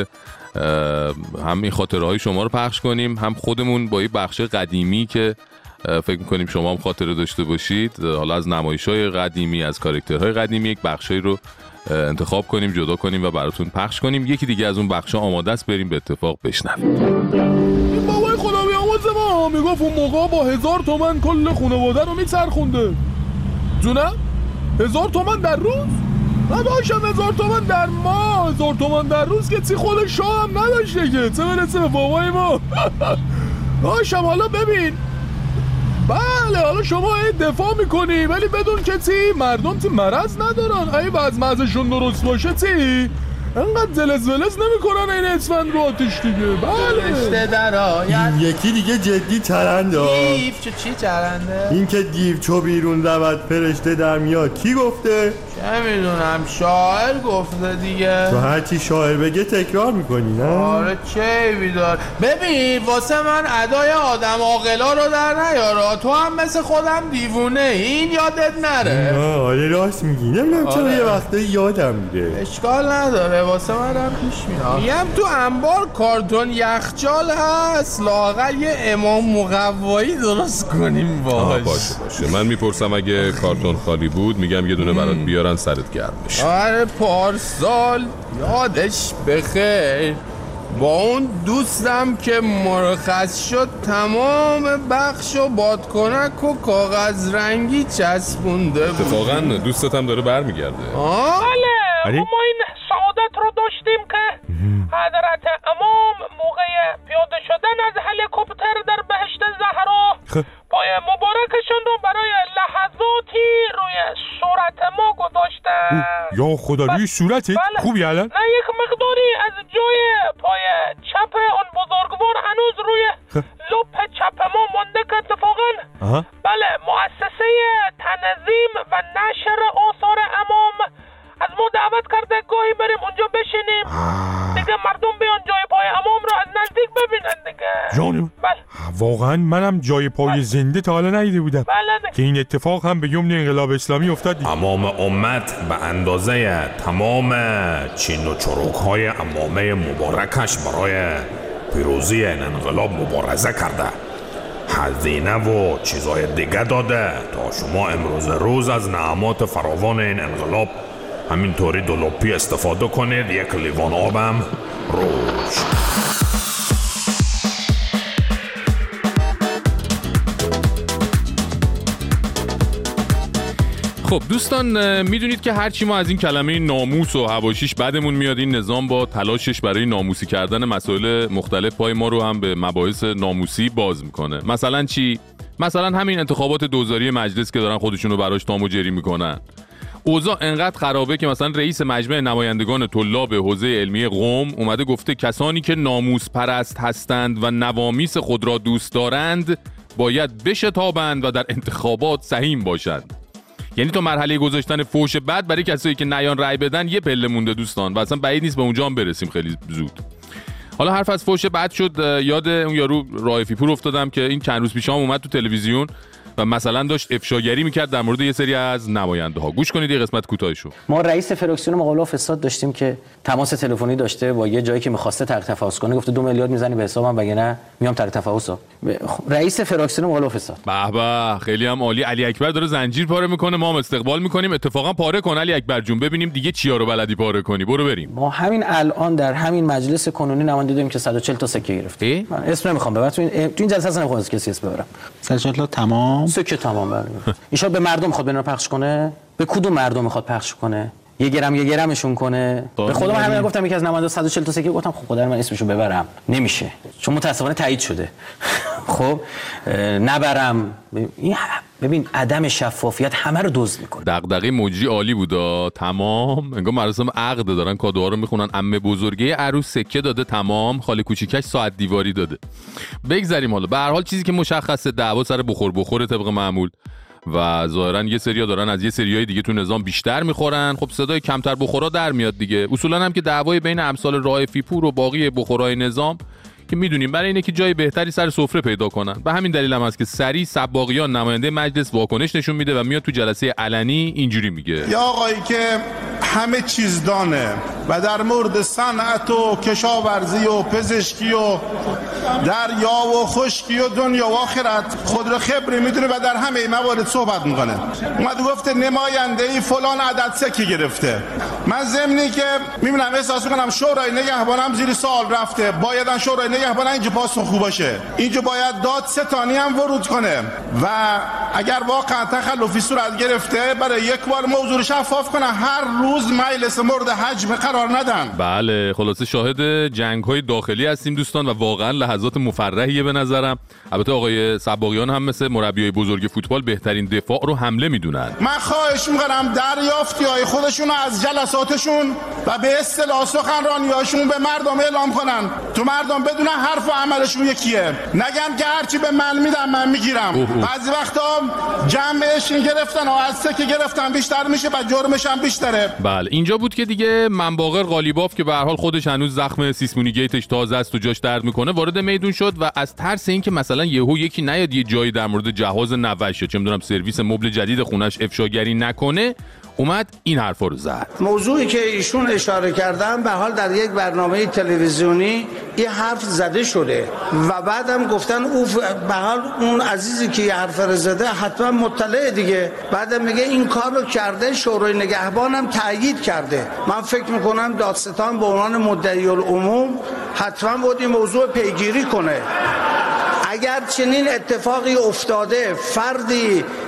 هم این خاطره های شما رو پخش کنیم، هم خودمون با این بخش قدیمی که فکر میکنیم شما هم خاطره داشته باشید، حالا از نمایش های قدیمی، از کاراکترهای قدیمی، یک بخشی رو انتخاب کنیم، جدا کنیم و براتون پخش کنیم. یکی دیگه از اون بخشا آماده است، بریم به اتفاق بشنویم. بابای خدا بیامرز ما میگفت اون موقع با هزار تومن کل خانواده رو میچرخونده. جونم؟ هزار تومن در روز؟ نداشتم هزار تومن در ماه، هزار تومن در روز که چی خود شاه هم نداشته که چه برسه به بابای ما. داشتم. حالا ببین، بله حالا شما دفاع میکنی ولی بدون که چی مردم چی مرض ندارن، ای بعض مزشون درست باشه چی انقدر زلز ولز نمیکنن این اسفند رو آتش دیگه. بله این یکی دیگه جدی چرنده. دیو چه چی چرنده؟ این که دیو چو بیرون رود فرشته در میاد کی گفته؟ چه میدونم، شاعر گفته دیگه. تو هرچی شاعر بگه تکرار میکنی نه؟ آره چه بیدار. ببین واسه من ادای آدم عاقلا رو در نیارا، تو هم مثل خودم دیوونه، این یادت نره. آره راست میگی، نمیدونم چرا یه وقته یادم میره. اشکال نداره واسه من هم پیش میاد. میگم تو انبار کارتون یخچال هست، لااقل یه امام مقوایی درست کنیم باش. باشه باشه من میپرسم اگه کارتون خالی بود میگم یه دونه برات بیارن سرت گرم بشه. آره پارسال یادش بخیر با اون دوستم که مرخص شد تمام بخش و بادکنک و کاغذ رنگی چسبونده بود. اتفاقا دوستت هم داره برمیگرده. بله ما این سعادت رو داشتیم که حضرت امام موقع پیاده شدن از هلیکوپتر یا خدا روی صورتت بله. خوبی الان؟ نه یک مقداری از جای پای چپ اون بزرگوار هنوز روی لپ چپ ما مونده که اتفاقا آها. بله مؤسسه تنظیم و نشر آثار امام از ما دعوت کرده گاهی بریم اونجا بشینیم دیگه مردم بیان جای پای امام رو از نزدیک ببینن دیگه. جانم بله. واقعا منم جای پای بله. زنده تا حالا ندیده بودم بله که این اتفاق هم به یمن انقلاب اسلامی افتاد. تمام امت به اندازه تمام چین و چروک های امامه مبارکش برای پیروزی این انقلاب مبارزه کرده، هزینه و چیزای دیگه داده تا شما امروز روز از نعمات فراوان این انقلاب همینطوری دلوپی استفاده کنید. یک لیوان آبم روش. خب دوستان میدونید که هرچی ما از این کلمه ناموس و حواشیش بدمون میاد، این نظام با تلاشش برای ناموسی کردن مسائل مختلف پای ما رو هم به مباحث ناموسی باز میکنه. مثلا چی؟ مثلا همین انتخابات دوزاری مجلس که دارن خودشون رو براش تام و جری میکنن. اوضاع انقدر خرابه که مثلا رئیس مجمع نمایندگان طلاب حوزه علمی قم اومده گفته کسانی که ناموس پرست هستند و نوامیس خود را دوست دارند باید بشتابند و در انتخابات سهیم باشند. یعنی تو مرحله گذاشتن فوش بد برای کسایی که نیان رأی بدن یه پله مونده دوستان و اصلا بعید نیست به اونجا هم برسیم خیلی زود. حالا حرف از فوش بد شد، یاد اون یارو رائفی پور افتادم که این چند روز پیش هم اومد تو تلویزیون و مثلا داشت افشاگری میکرد در مورد یه سری از نماینده ها. گوش کنید یه قسمت کوتاهشو. ما رئیس فراکسیون مقابله فساد داشتیم که تماس تلفنی داشته با یه جایی که می‌خواسته ترک تفاوض کنه، گفته دو میلیارد میزنی به حسابم وگرنه میام ترک تفاوض. رئیس فراکسیون مقابله فساد. به به خیلی هم عالی. علی اکبر داره زنجیر پاره میکنه، ما هم استقبال میکنیم. اتفاقا پاره کن علی اکبر جون، ببینیم دیگه چیا رو بلدی پاره کنی. برو بریم. ما همین الان در همین مجلس کنونی نماینده داریم که صد و چهل تا سکه گرفت. من اسم نمیخوام ببرم تو این تو این جلسه اصلا نمیخوام کسی اسم ببرم. صد و چهل تا تمام سکه تمام. ایشون به مردم میخواد بنا پخش کنه؟ به کدوم مردم میخواد پخش کنه؟ یه گرم یه گرمشون کنه؟ به خودم همین گفتم یکی از نماینده صد و چهل تا سکه گفتم خب خدا من اسمشو ببرم نمیشه چون متاسفانه تایید شده. خب نبرم. این ببین عدم شفافیت همه رو دزد میکنه. دغدغه موجی عالی بودا. تمام انگار مراسم عقد دارن کادوها رو میخونن. عمه بزرگه عروس سکه داده تمام، خاله کوچیکش ساعت دیواری داده. بگذریم حالا. به هر حال چیزی که مشخصه دعوا سر بخور بخور طبق معمول و ظاهرا یه سریا دارن از یه سریای دیگه تو نظام بیشتر میخورن. خب صدای کمتر بخورا در میاد دیگه. اصولا هم که دعوای بین امثال رائفی پور و باقی بخورای نظام که میدونیم برای اینه که جای بهتری سر سفره پیدا کنن. به همین دلیل هم هست که سری سباقیان نماینده مجلس واکنش نشون میده و میاد تو جلسه علنی اینجوری میگه: یا آقایی که همه چیز دانه و در مورد صنعت و کشاورزی و پزشکی و دریا و خشکی و دنیا و آخرت خود رو خبری میدونه و در همه موارد صحبت میکنه. اومد گفته نماینده ای فلان عدد سکه گرفته. من ضمنی که میبینم احساس میکنم شورای نگهبانم زیر سوال رفته. بایدن شورای نگهبان اینجا پاسخ خوب باشه. اینجا باید داد ستانی هم ورود کنه و اگر واقعا تخلفی صورت گرفته برای یک بار موضوع شفاف کنه. هر روز مجلس مورد حجم قرار ندن. بله خلاصه شاهد جنگ‌های داخلی هستیم دوستان و واقعا لحظات مفرحیه به نظرم. البته آقای سباقیان هم مثل مربیای بزرگ فوتبال بهترین دفاع رو حمله میدونن. من خواهش می‌کنم دریافتی‌های خودشون از جلساتشون و به اصطلاح سخنرانی‌هاشون به مردم اعلام کنن. تو مردم بدون حرف و عملشون یکیه. نگن که هرچی به من میدم من میگیرم. بعضی وقتا جمعش گرفتن و از سکه گرفتن بیشتر میشه و جرمش هم بیشتره. بله اینجا بود که دیگه منباقر قالیباف که به هر حال خودش هنوز زخم سیسمونی گیتش تازه است و جاش درد میکنه وارد میدون شد و از ترس اینکه مثلا یهو یکی نیاد یه جایی در مورد جهاز نوشه چه میدونم سرویس مبل جدید خونش افشاگری نکنه اومد این حرفا رو زد. موضوعی که ایشون اشاره کردن به حال در یک برنامه تلویزیونی یه حرف زده شده و بعدم گفتن او به حال اون عزیزی که یه حرف رو زده حتما مطلع دیگه. بعدم میگه این کار رو کرده شورای نگهبانم تایید کرده. من فکر میکنم دادستان به عنوان مدعی العموم حتما باید این موضوع پیگیری کنه. اگر چنین اتفاقی افتاده فردی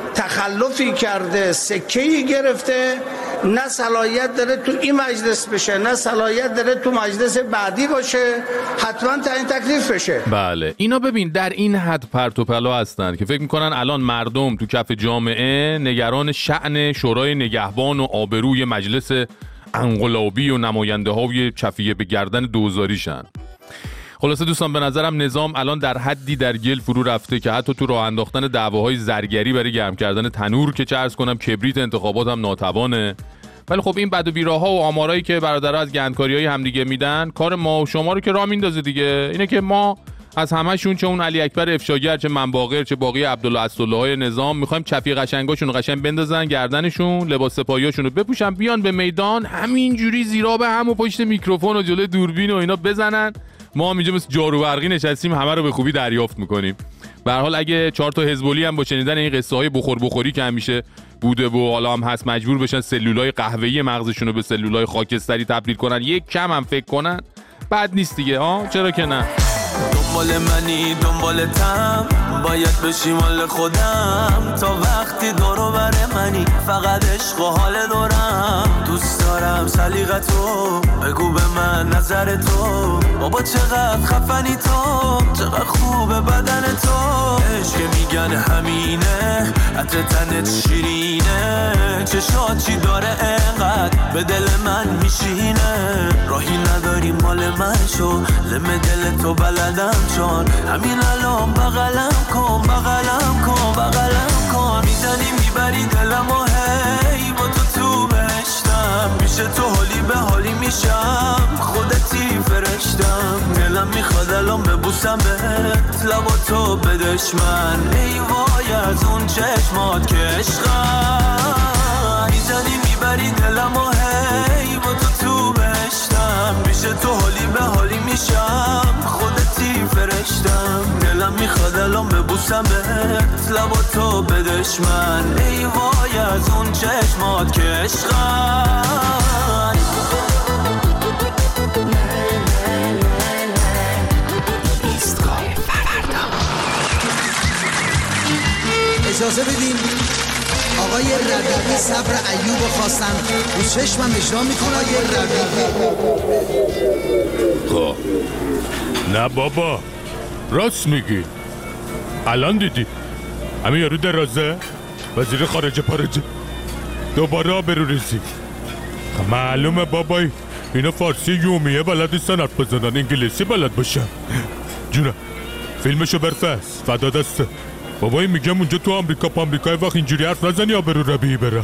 تخلفی کرده، سکه‌ای گرفته، نه صلاحیت داره تو این مجلس بشه، نه صلاحیت داره تو مجلس بعدی باشه، حتما تعیین تکلیف بشه. بله اینا ببین در این حد پرت و پلا هستن که فکر میکنن الان مردم تو کف جامعه نگران شأن شورای نگهبان و آبروی مجلس انقلابی و نماینده های چفیه به گردن دوزاریشن. خلاصه دوستان به نظرم نظام الان در حدی در گل فرو رفته که حتی تو راه انداختن دعواهای زرگری برای گرم کردن تنور که چه عرض کنم کبریت انتخابات هم ناتوانه. ولی خب این بد و بیراها و آمارایی که برادرها از گندکاری‌های همدیگه میدن کار ما و شما رو که راه میندازه دیگه. اینه که ما از همه‌شون چه اون علی اکبر افشاگر چه منباغر چه باقی عبدالله اسدالله‌های نظام می‌خوایم چفی قشنگاشون رو قشنگ بندازن گردنشون، لباس سپاهیاشون رو بپوشن، بیان به میدان همینجوری زیرا به هم و پشت میکروفون و جلوی دوربین و اینا بزنن. ما هم اینجا مثل جارو برقی نشستیم همه رو به خوبی دریافت میکنیم. به هر حال اگه چهار تا حزبولی هم با شنیدن این قصه های بخور بخوری که همیشه بوده و حالا هم هست مجبور بشن سلولای قهوه‌ای مغزشون رو به سلولای خاکستری تبدیل کنن، یک کم هم فکر کنن، بد نیست دیگه ها، چرا که نه. دنبال منی دنبالتم، باید بشی مال خودم، تا وقتی دورو بره منی فقط عشق و حال دورم. دوست دارم سلیقتو، بگو به من نظر تو، بابا چقدر خفنی تو، چقدر خوبه بدن تو. عشق میگن همینه، عطر تنت شیرینه، چشات چی داره انقدر به دل من میشینه. راهی نداری مال من شو، لم دل تو بلدم چون همین الان بغلم کن بغلم کن بغلم کن. میزنی میبری دلم و هی با تو تو بهشتم، پیش تو حالی به حالی میشم، خودتی فرشتم. دلم میخواد الان ببوسم بهت، لبا تو بدش من، ای وای از اون چشمات که عشقم. میزنی میبری دلم و هی با تو تو بهشتم، پیش تو حالی به حالی میشم، خودتی فرشتم. دلم میخواد الان ببوسم بهت، لبا تو بدش من، ای وای از اون چشمات که عشقم. ایستگاه فردا. اجازه بدین آقای ربیعی صبر ایوب خواستن رو چشمم اجرا میکنه. آقای ربیعی خب نه بابا راست میگی، الان دیدی همین یارو درازه وزیر خارجه پارجه دوباره آبرو ریزی. معلومه بابای اینا فارسی یومیه بلد نیستن حرف بزنن، انگلیسی بلد باشن. جونه فیلمشو برفس فدا دسته بابایی میگم اونجا تو آمریکا پا آمریکای وقت اینجوری حرف نزنی آبرو ربیعی بره.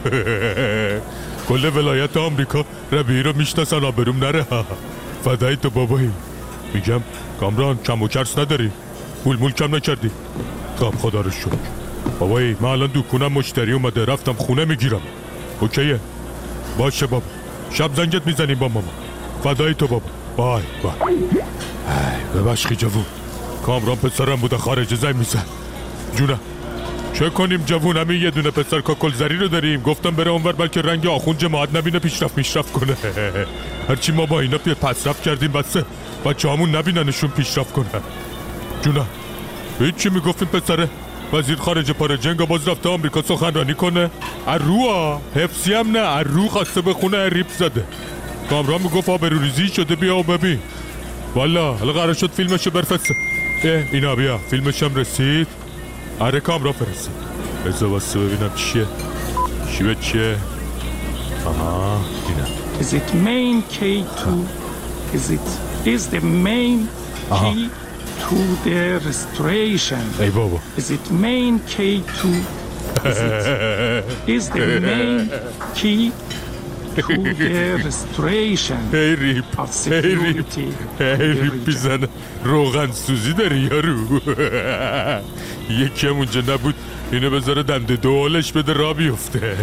کل ولایت آمریکا ربیعی رو میشناسن آبروم نره. فدای تو بابایی. میگم کامران کم و کرس نداری؟ پول مول کم نکردی؟ خب خدا رو شکر بابایی. من الان دکونم مشتری اومده رفتم خونه میگیرم. اوکیه؟ باشه بابا، شب زنگت میزنیم با ماما. فدای تو بابا. بای بای. ببخشی جوون، کامران پسرم بوده خارج زنگ میزن. جونه چه کنیم جوون، همین یه دونه پسر کاکلزری رو داریم، گفتم بره اونور بلکه رنگ آخون جماعت نبینه پیشرفت میشرفت کنه. هرچی ما با اینا پسرفت کردیم بسه بچه همون نبیننشون پیشرفت کنه. جونه هیچی میگفتیم پسره وزیر خارجه پارجنگا باز رفته آمریکا سخنرانی کنه. ارروها حفظی هم نه، اررو خواسته بخونه ریپ زده. کامران میگفت آبروریزی شده بیا و ببین. والا حالا قرار شد فیلمشو برفسته. اه اینا بیا فیلمش هم رسید. آره کامران فرستید. بذار واسه ببینم چیه چی به چیه. آها اینم. Is it main key to is it is the main key to the restoration. ای بابا. Is it main key to is it is the main key to the restoration. ای ریپ ای ریپ ای ریپ بیزنه روغن سوزی داری یارو. یکی هم اونجا نبود اینو بذاره دنده دوالش بده را بیفته.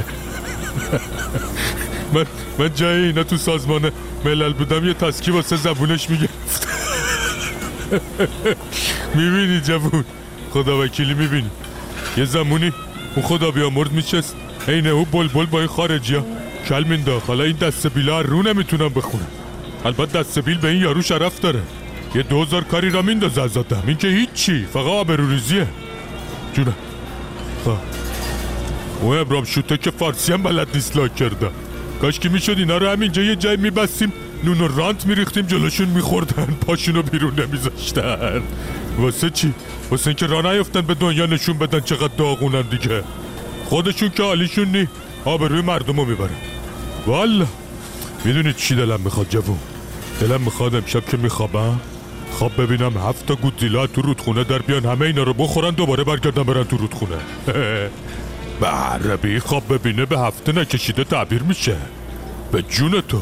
من من جای اینا تو سازمان ملل بودم یه تسکی واسه زبونش میگرفت. میبینی جوون خدا وکیلی، میبینی یه زمونی اون خدا بیامرد میچست اینه او بل بل با این خارجی ها کل مینداخت. حالا این دست بیلا رو نمیتونم بخونم. البته دست بیل به این یارو شرف داره، یه دوزار کاری را میندازه از آدم، این که هیچی فقط آبروریزیه. جونه خب اون ابرام شوته که فارسی هم بلد نیست لاک کردم. کاش که میشد اینا رو همینجا یه جای میبستیم نون و رانت میریختیم جلوشون میخوردن پاشونو بیرون نمیذاشتن. واسه چی؟ واسه اینکه راه نیفتن به دنیا نشون بدن چقدر داغونن دیگه. خودشون که حالیشون نی آبروی مردمو میبرن. والا میدونید چی دلم میخواد جوون؟ دلم میخواد امشب که میخوابم خواب ببینم هفت تا گودزیلا تو رودخونه در بیان همه اینا رو بخورن دوباره برگردن برن تو رودخونه. به عربی خواب ببینه به هفته نکشیده تعبیر میشه. به جون تو.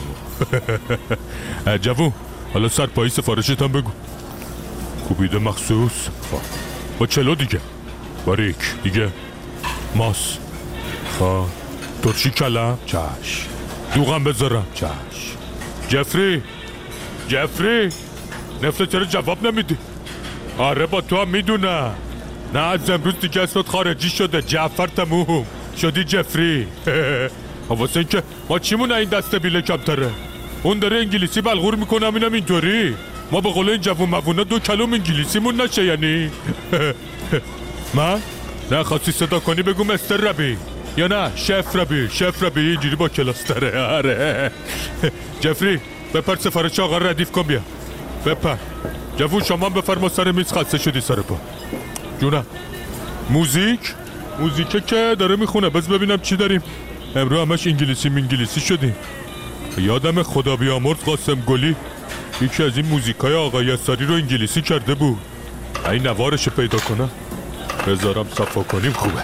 جوون حالا سرپایی سفارشت هم بگو. کوبیده مخصوص با چلو دیگه باریک دیگه ماس خواه ترشی کلم چش دوغم بذارم چش. جفری جفری نفته چرا جواب نمیدی؟ آره با تو هم میدونم. نه از امروز دیگه اسمت خارجی شده جعفر تموم شدی جفری. واسه این که ما چیمونه این دسته بیله کمتره. اون داره انگلیسی بلغور میکنم اینم اینطوری. ما به قول این جوون موونه دو کلم انگلیسیمون نشه یعنی. من؟ نه خواستی صدا کنی بگو مستر ربی یا نه شف ربی شف ربی اینجوری با کلاس داره. آره جفری بپر سفارش آقا ردیف کن بیا بپر. جوون شما هم بفرما سر میز خسته شدی سر پا. جونم موزیک موزیکه که داره میخونه بس ببینم چی داریم. امرو همش انگلیسی منگلیسی شدیم. یادم خدا بیامرز قاسم گلی یکی از این موزیکای آقای یساری رو انگلیسی کرده بود. این نوارشو پیدا کنم بذارم صفا کنیم خوبه.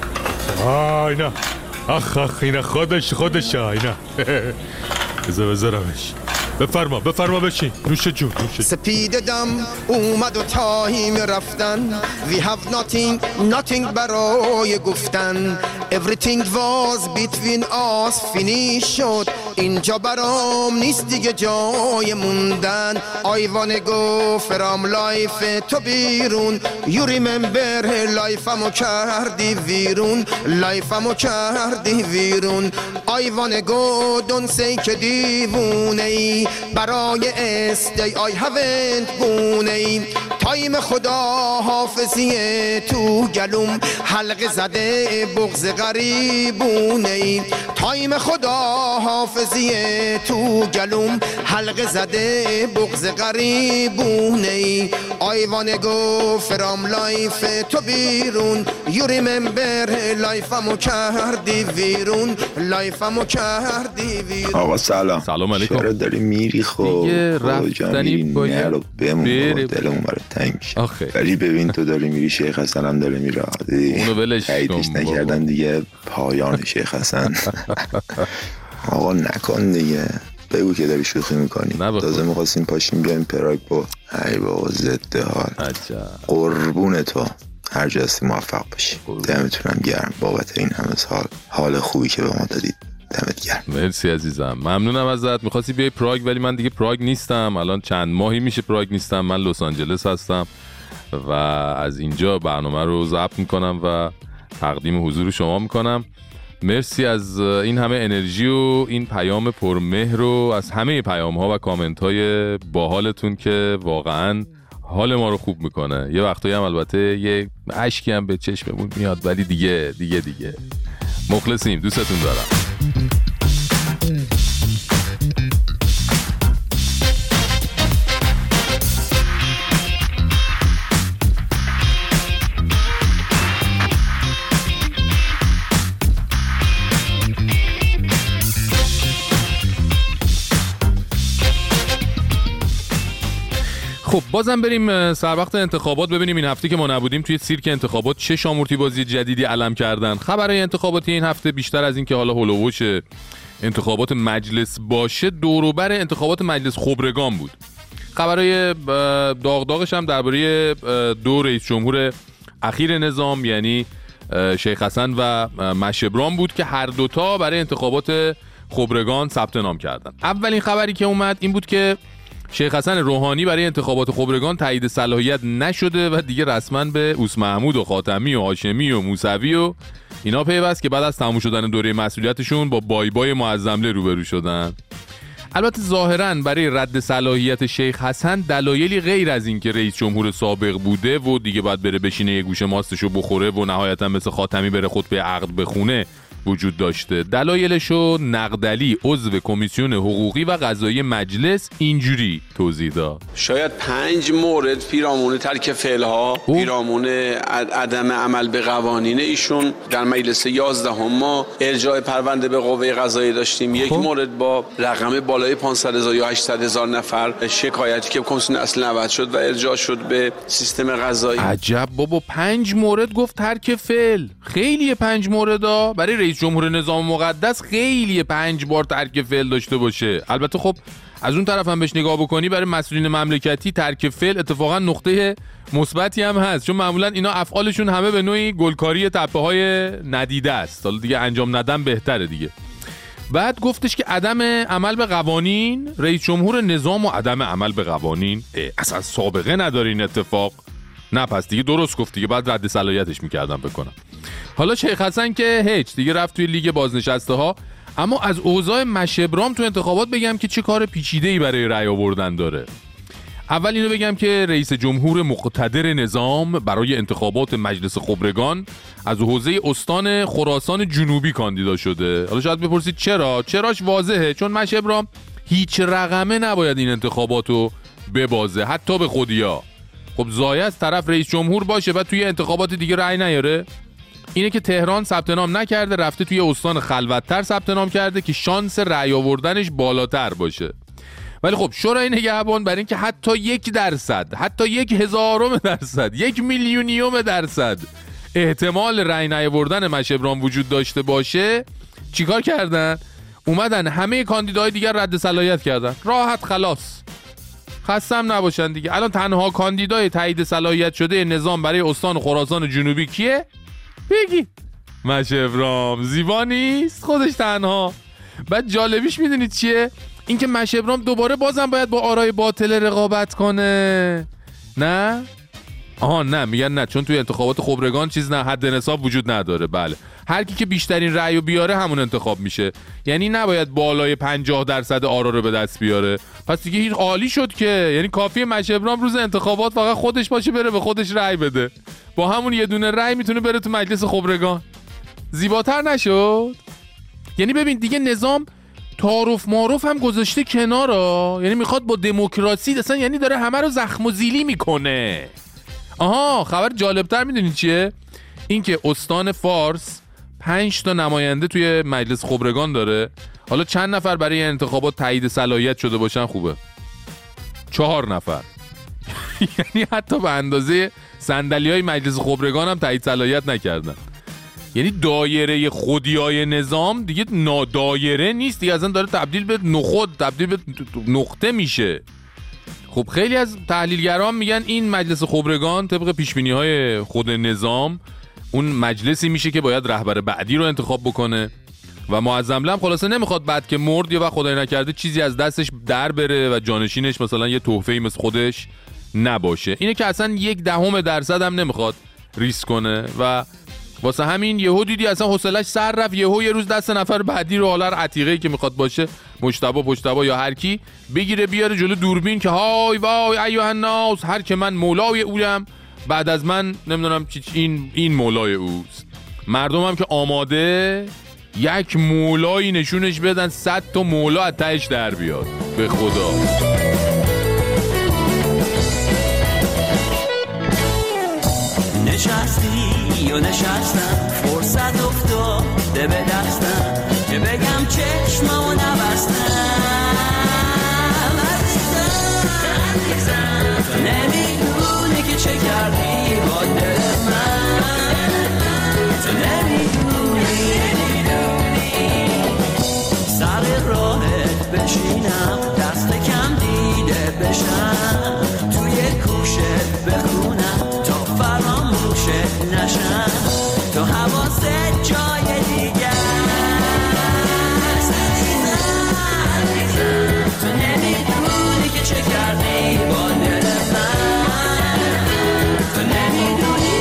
آه اینا اخ اخ اینا خودش خودش اینا. بذار بذارمش. بفرما بفرما بشین نوش جون نوش. سپید دم اومد و تایم رفتن. We have nothing nothing برای گفتن. Everything was between us finish شد. اینجا برام نیست دیگه جای موندن. I wanna go from life تو بیرون. You remember life امو کردی ویرون. life امو کردی ویرون. I wanna go don't say که دیوونه ای. برای استای I haven't بونه ای. تایم خدا حافظیه تو گلوم. حلقه زده بغض غریبونه ای. تایم خدا حافظیه تو گلوم. حلقه زده بغض غریبونه ای. I wanna go from life تو بیرون. You remember life امو کردی ویرون. life امو کردی ویرون. آقا سلام سلام علیکم. چرا داری میری خب دیگه رفتنی باید نرو بمون دلمون برای تنگ آخه ولی ببین تو داری میری شیخ حسن هم داره میره. اونو ولش کن نکردن دیگه پایان شیخ حسن. آقا نکن دیگه بگو که داری شوخی میکنی. تازه میخواستیم پاشیم بیایم پراگ با ای بابا ضد حال. قربون تو هر جا هستی موفق باشی. دمتونم گرم بابت این همه سال حال خوبی که به ما دادید. دمت گرم. مرسی عزیزم ممنونم ازت. میخواستی بیای پراگ ولی من دیگه پراگ نیستم. الان چند ماهی میشه پراگ نیستم. من لس آنجلس هستم و از اینجا برنامه رو ضبط میکنم و تقدیم حضور شما میکنم. مرسی از این همه انرژی و این پیام پرمهر و از همه پیام ها و کامنت های باحالتون که واقعا حال ما رو خوب میکنه. یه وقتایی هم البته یه اشکی هم به چشممون میاد ولی دیگه دیگه دیگه مخلصیم. دوستتون دارم. خب بازم بریم سر وقت انتخابات ببینیم این هفته که ما نبودیم توی سیرک انتخابات چه شامورتی بازی جدیدی علم کردن. خبرهای انتخاباتی این هفته بیشتر از این که حالا هولووش انتخابات مجلس باشه دور و بر انتخابات مجلس خبرگان بود. خبرهای داغ داغش هم درباره دو رئیس جمهور اخیر نظام یعنی شیخ حسن و مشبران بود که هر دوتا برای انتخابات خبرگان ثبت نام کردن. اولین خبری که اومد این بود که شیخ حسن روحانی برای انتخابات خبرگان تایید صلاحیت نشده و دیگه رسما به اوس محمود و خاتمی و هاشمی و موسوی و اینا پیوست که بعد از تموم شدن دوره مسئولیتشون با بای بای معظمله روبرو شدن. البته ظاهراً برای رد صلاحیت شیخ حسن دلایلی غیر از این که رئیس جمهور سابق بوده و دیگه باید بره بشینه یه گوشه ماستشو بخوره و نهایتاً مثل خاتمی بره خطبه عقد بخونه وجود داشته. دلایلشو نقدلی عضو کمیسیون حقوقی و قضایی مجلس اینجوری توضیح داد: شاید پنج مورد پیرامون ترک فعلها، پیرامون عدم عمل به قوانین ایشون در مجلس یازدهم ما ارجاع پرونده به قوه قضاییه داشتیم. یک مورد با رقم بالای پانصد هزار یا هشتصد هزار نفر شکایتی که کمیسیون اصل نود شد و ارجاع شد به سیستم قضایی. عجب بابا، پنج مورد گفت ترک فعل. خیلیه پنج موردا برای رئیس جمهور نظام مقدس، خیلیه پنج بار ترک فعل داشته باشه. البته خب از اون طرف هم بهش نگاه بکنی برای مسئولین مملکتی ترک فعل اتفاقا نقطه مثبتی هم هست، چون معمولا اینا افعالشون همه به نوعی گلکاری تپه‌های ندیده است. حالا دیگه انجام ندن بهتره دیگه. بعد گفتش که عدم عمل به قوانین، رئیس جمهور نظام و عدم عمل به قوانین اصلا سابقه نداره این اتفاق. نه پس دیگه درست گفت دیگه، بعد رد صلاحیتش میکردم بکنم. حالا شیخ حسن که هیچ دیگه رفت توی لیگ بازنشسته ها. اما از اوضاع مشبرام تو انتخابات بگم که چه کار پیچیده‌ای برای رأی آوردن داره. اول اینو بگم که رئیس جمهور مقتدر نظام برای انتخابات مجلس خبرگان از حوزه استان خراسان جنوبی کاندیدا شده. حالا شاید بپرسید چرا؟ چراش واضحه، چون مشبرام هیچ رقمه نباید این انتخاباتو ببازه، حتی به خودیا. خب زایه از طرف رئیس جمهور باشه و توی انتخابات دیگه رأی نیاره. اینه که تهران ثبت نام نکرده، رفته توی استان خلوت‌تر ثبت نام کرده که شانس رأی آوردنش بالاتر باشه. ولی خب شورای نگهبان برای اینکه حتی یک درصد، حتی یک هزارم درصد، یک میلیونیوم درصد احتمال رأی نیاوردن مشبرام وجود داشته باشه، چیکار کردن؟ اومدن همه کاندیداهای دیگر رد صلاحیت کردن. راحت خلاص، خستم نباشن دیگه. الان تنها کاندیدای تایید صلاحیت شده نظام برای استان خراسان جنوبی کیه؟ بگی مشبرام. زیبا نیست خودش تنها. بعد جالبیش میدونید چیه؟ اینکه مشبرام دوباره بازم باید با آرای باطل رقابت کنه. نه؟ آها نه، میگن نه، چون توی انتخابات خبرگان چیز نه، حد نصاب وجود نداره. بله، هر کی که بیشترین رأی رو بیاره همون انتخاب میشه. یعنی نباید بالای پنجاه درصد آرا رو به دست بیاره. پس دیگه هیچ عالی شد که یعنی کافیه مشبرام روز انتخابات فقط خودش باشه، بره به خودش رأی بده، با همون یه دونه رأی میتونه بره تو مجلس خبرگان. زیباتر نشد؟ یعنی ببین دیگه نظام تعارف معارف هم گذاشته کنارا، یعنی میخواد با دموکراسی اصلا، یعنی داره همه رو زخم و زیلی میکنه. آها خبر جالبتر میدونید چیه؟ این که استان فارس پنج تا نماینده توی مجلس خبرگان داره. حالا چند نفر برای انتخابات تایید صلاحیت شده باشن خوبه؟ چهار نفر. یعنی حتی به اندازه صندلی‌های مجلس خبرگان هم تایید صلاحیت نکردن. یعنی دایره خودیای نظام دیگه نادایره نیست دیگه، اصلا داره تبدیل به نخود، تبدیل به نقطه میشه. خب خیلی از تحلیلگران میگن این مجلس خبرگان طبق پیشبینی‌های خود نظام اون مجلسی میشه که باید رهبر بعدی رو انتخاب بکنه و معظم لم خلاصه نمیخواد بعد که مرد یا خدای نکرده چیزی از دستش در بره و جانشینش مثلا یه تحفه‌ای مثل خودش نباشه. اینه که اصلا یک دهم درصد هم نمیخواد ریسک کنه و واسه همین یهو دیدی اصلا حوصله‌اش سر رفت، یهو یه روز دست نفر بعدی رو حالا عتیقه‌ای که میخواد باشه، مجتبی پشتبا یا هر کی، بگیره بیاره جلو دوربین که های وای ایها الناس، هر که من مولای اولم، بعد از من نمیدونم چی این این مولای اوست. مردم هم که آماده یک مولایی نشونش بدن، صد تا مولا از تهش در بیاد. به خدا نشستی یا نشستم، فرصت افتاده به دستم که بگم چشممو نبستم. عزیزم تو نمیدونی که چه کردی با دل من، تو نمیدونی سر راهت بشینم، دست کم دیده بشم، توی کوشت بخونم تا فراموشت نشم، تو حواست جای دیگه است. تو نمیدونی که چه کردی با دل من، تو نمیدونی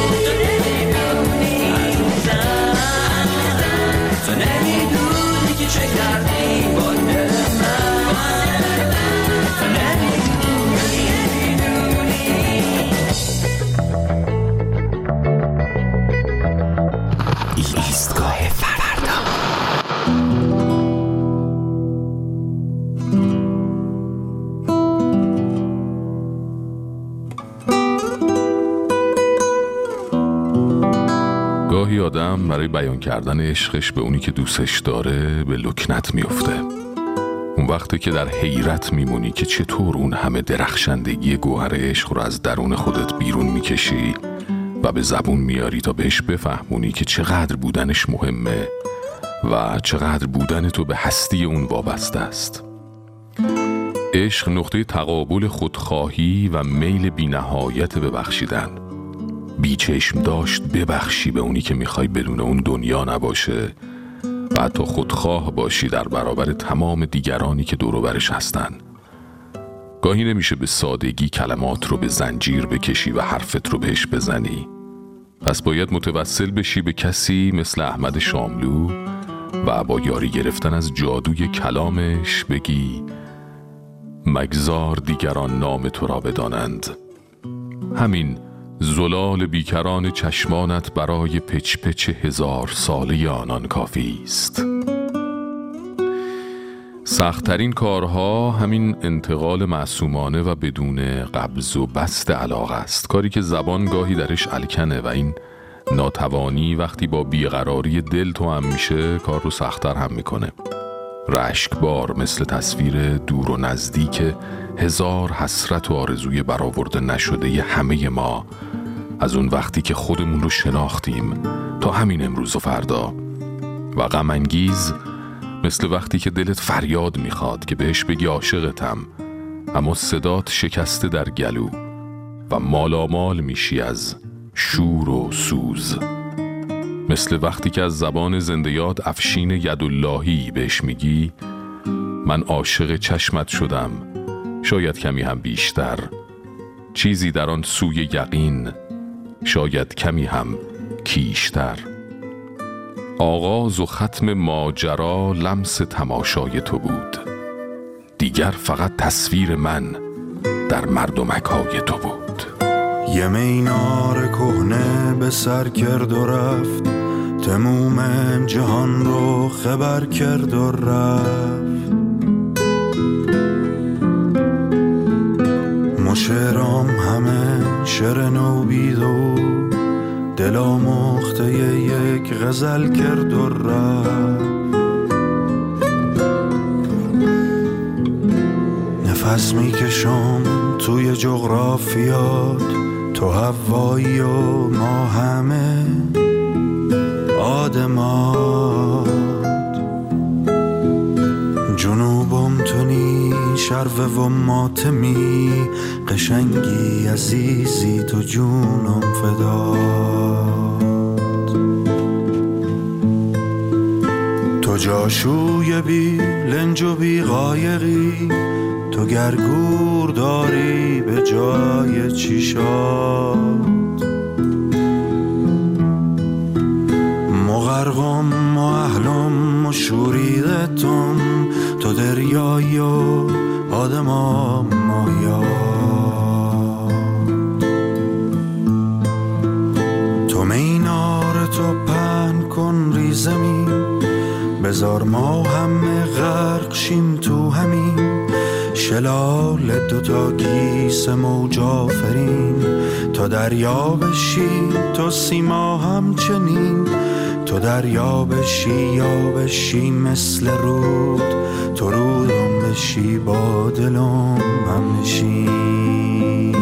عزیزم، تو نمیدونی که چه کردی با دل من. گاهی آدم برای بیان کردن عشقش به اونی که دوستش داره به لکنت میفته. اون وقتی که در حیرت میمونی که چطور اون همه درخشندگی گوهر عشق رو از درون خودت بیرون میکشی و به زبون میاری تا بهش بفهمونی که چقدر بودنش مهمه و چقدر بودن تو به هستی اون وابسته است. عشق نقطه تقابل خودخواهی و میل بی نهایت به بخشیدن. بی چشم داشت ببخشی به اونی که میخوای بدون اون دنیا نباشه و حتی خودخواه باشی در برابر تمام دیگرانی که دور و برش هستن. گاهی نمیشه به سادگی کلمات رو به زنجیر بکشی و حرفت رو بهش بزنی. پس باید متوسل بشی به کسی مثل احمد شاملو و با یاری گرفتن از جادوی کلامش بگی مگذار دیگران نام تو را بدانند. همین زلال بیکران چشمانت برای پچ پچ هزار ساله آنان کافی است. سخت‌ترین کارها همین انتقال معصومانه و بدون قبض و بست علاقه است. کاری که زبان گاهی درش الکنه و این ناتوانی وقتی با بیقراری دل تو هم میشه کار رو سخت‌تر هم میکنه. رشکبار مثل تصویر دور و نزدیک هزار حسرت و آرزوی برآورده نشده ی همه ما از اون وقتی که خودمون رو شناختیم تا همین امروز و فردا. و غم انگیز مثل وقتی که دلت فریاد میخواد که بهش بگی عاشقتم اما صدات شکسته در گلو و مالامال میشی از شور و سوز. مثل وقتی که از زبان زنده یاد افشین یداللهی بهش میگی من عاشق چشمت شدم، شاید کمی هم بیشتر، چیزی در آن سوی یقین، شاید کمی هم کیشتر. آغاز و ختم ماجرا لمس تماشای تو بود، دیگر فقط تصویر من در مردمک‌های تو بود. یه مینار کهنه به سر کرد و رفت، تموم جهان رو خبر کرد و رفت. مشعرام همه شعر نو بید و دلا مخته یک غزل کرد و رفت. نفس میکشم توی جغرافیات، تو هوایی و ما همه آدمات. جنوبم تونی شرو و ماتمی، قشنگی عزیزی تو جونم فدات. تو جاشوی بی لنج و بی قایقی، تو گرگور داری به جای چیشات. مغرقم و اهلم و شوریدتم، تو دریایی و آدم ها ماهیات. تو مینار تو پهن کن ری زمین، بذار ما همه غرق شیم تو همین شلال دوتا گیس موج آفرین. تو دریا بشی تو سیما همچنین، تو دریا بشی یا بشی مثل رود، تو رودم بشی با دلم هم نشین.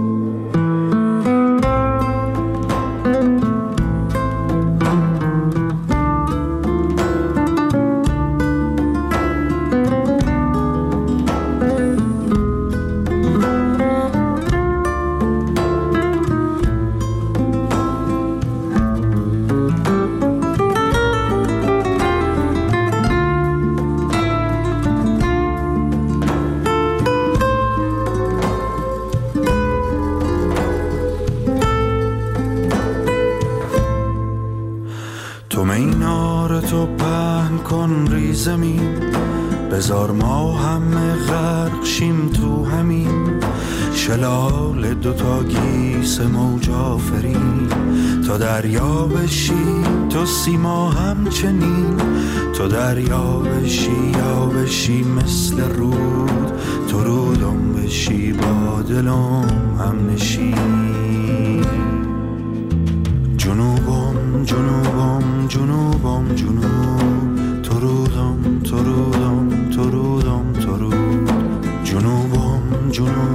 تو مینار تو پهن کن ری زمین، بذار ما همه غرق شیم تو همین شلال دوتا گیس موج آفرین. تو دریا بشی تو سیما همچنین، تو دریا بشی یا بشی مثل رود، تو رودم بشی با دلم هم نشین. جنوبم جنوب جنون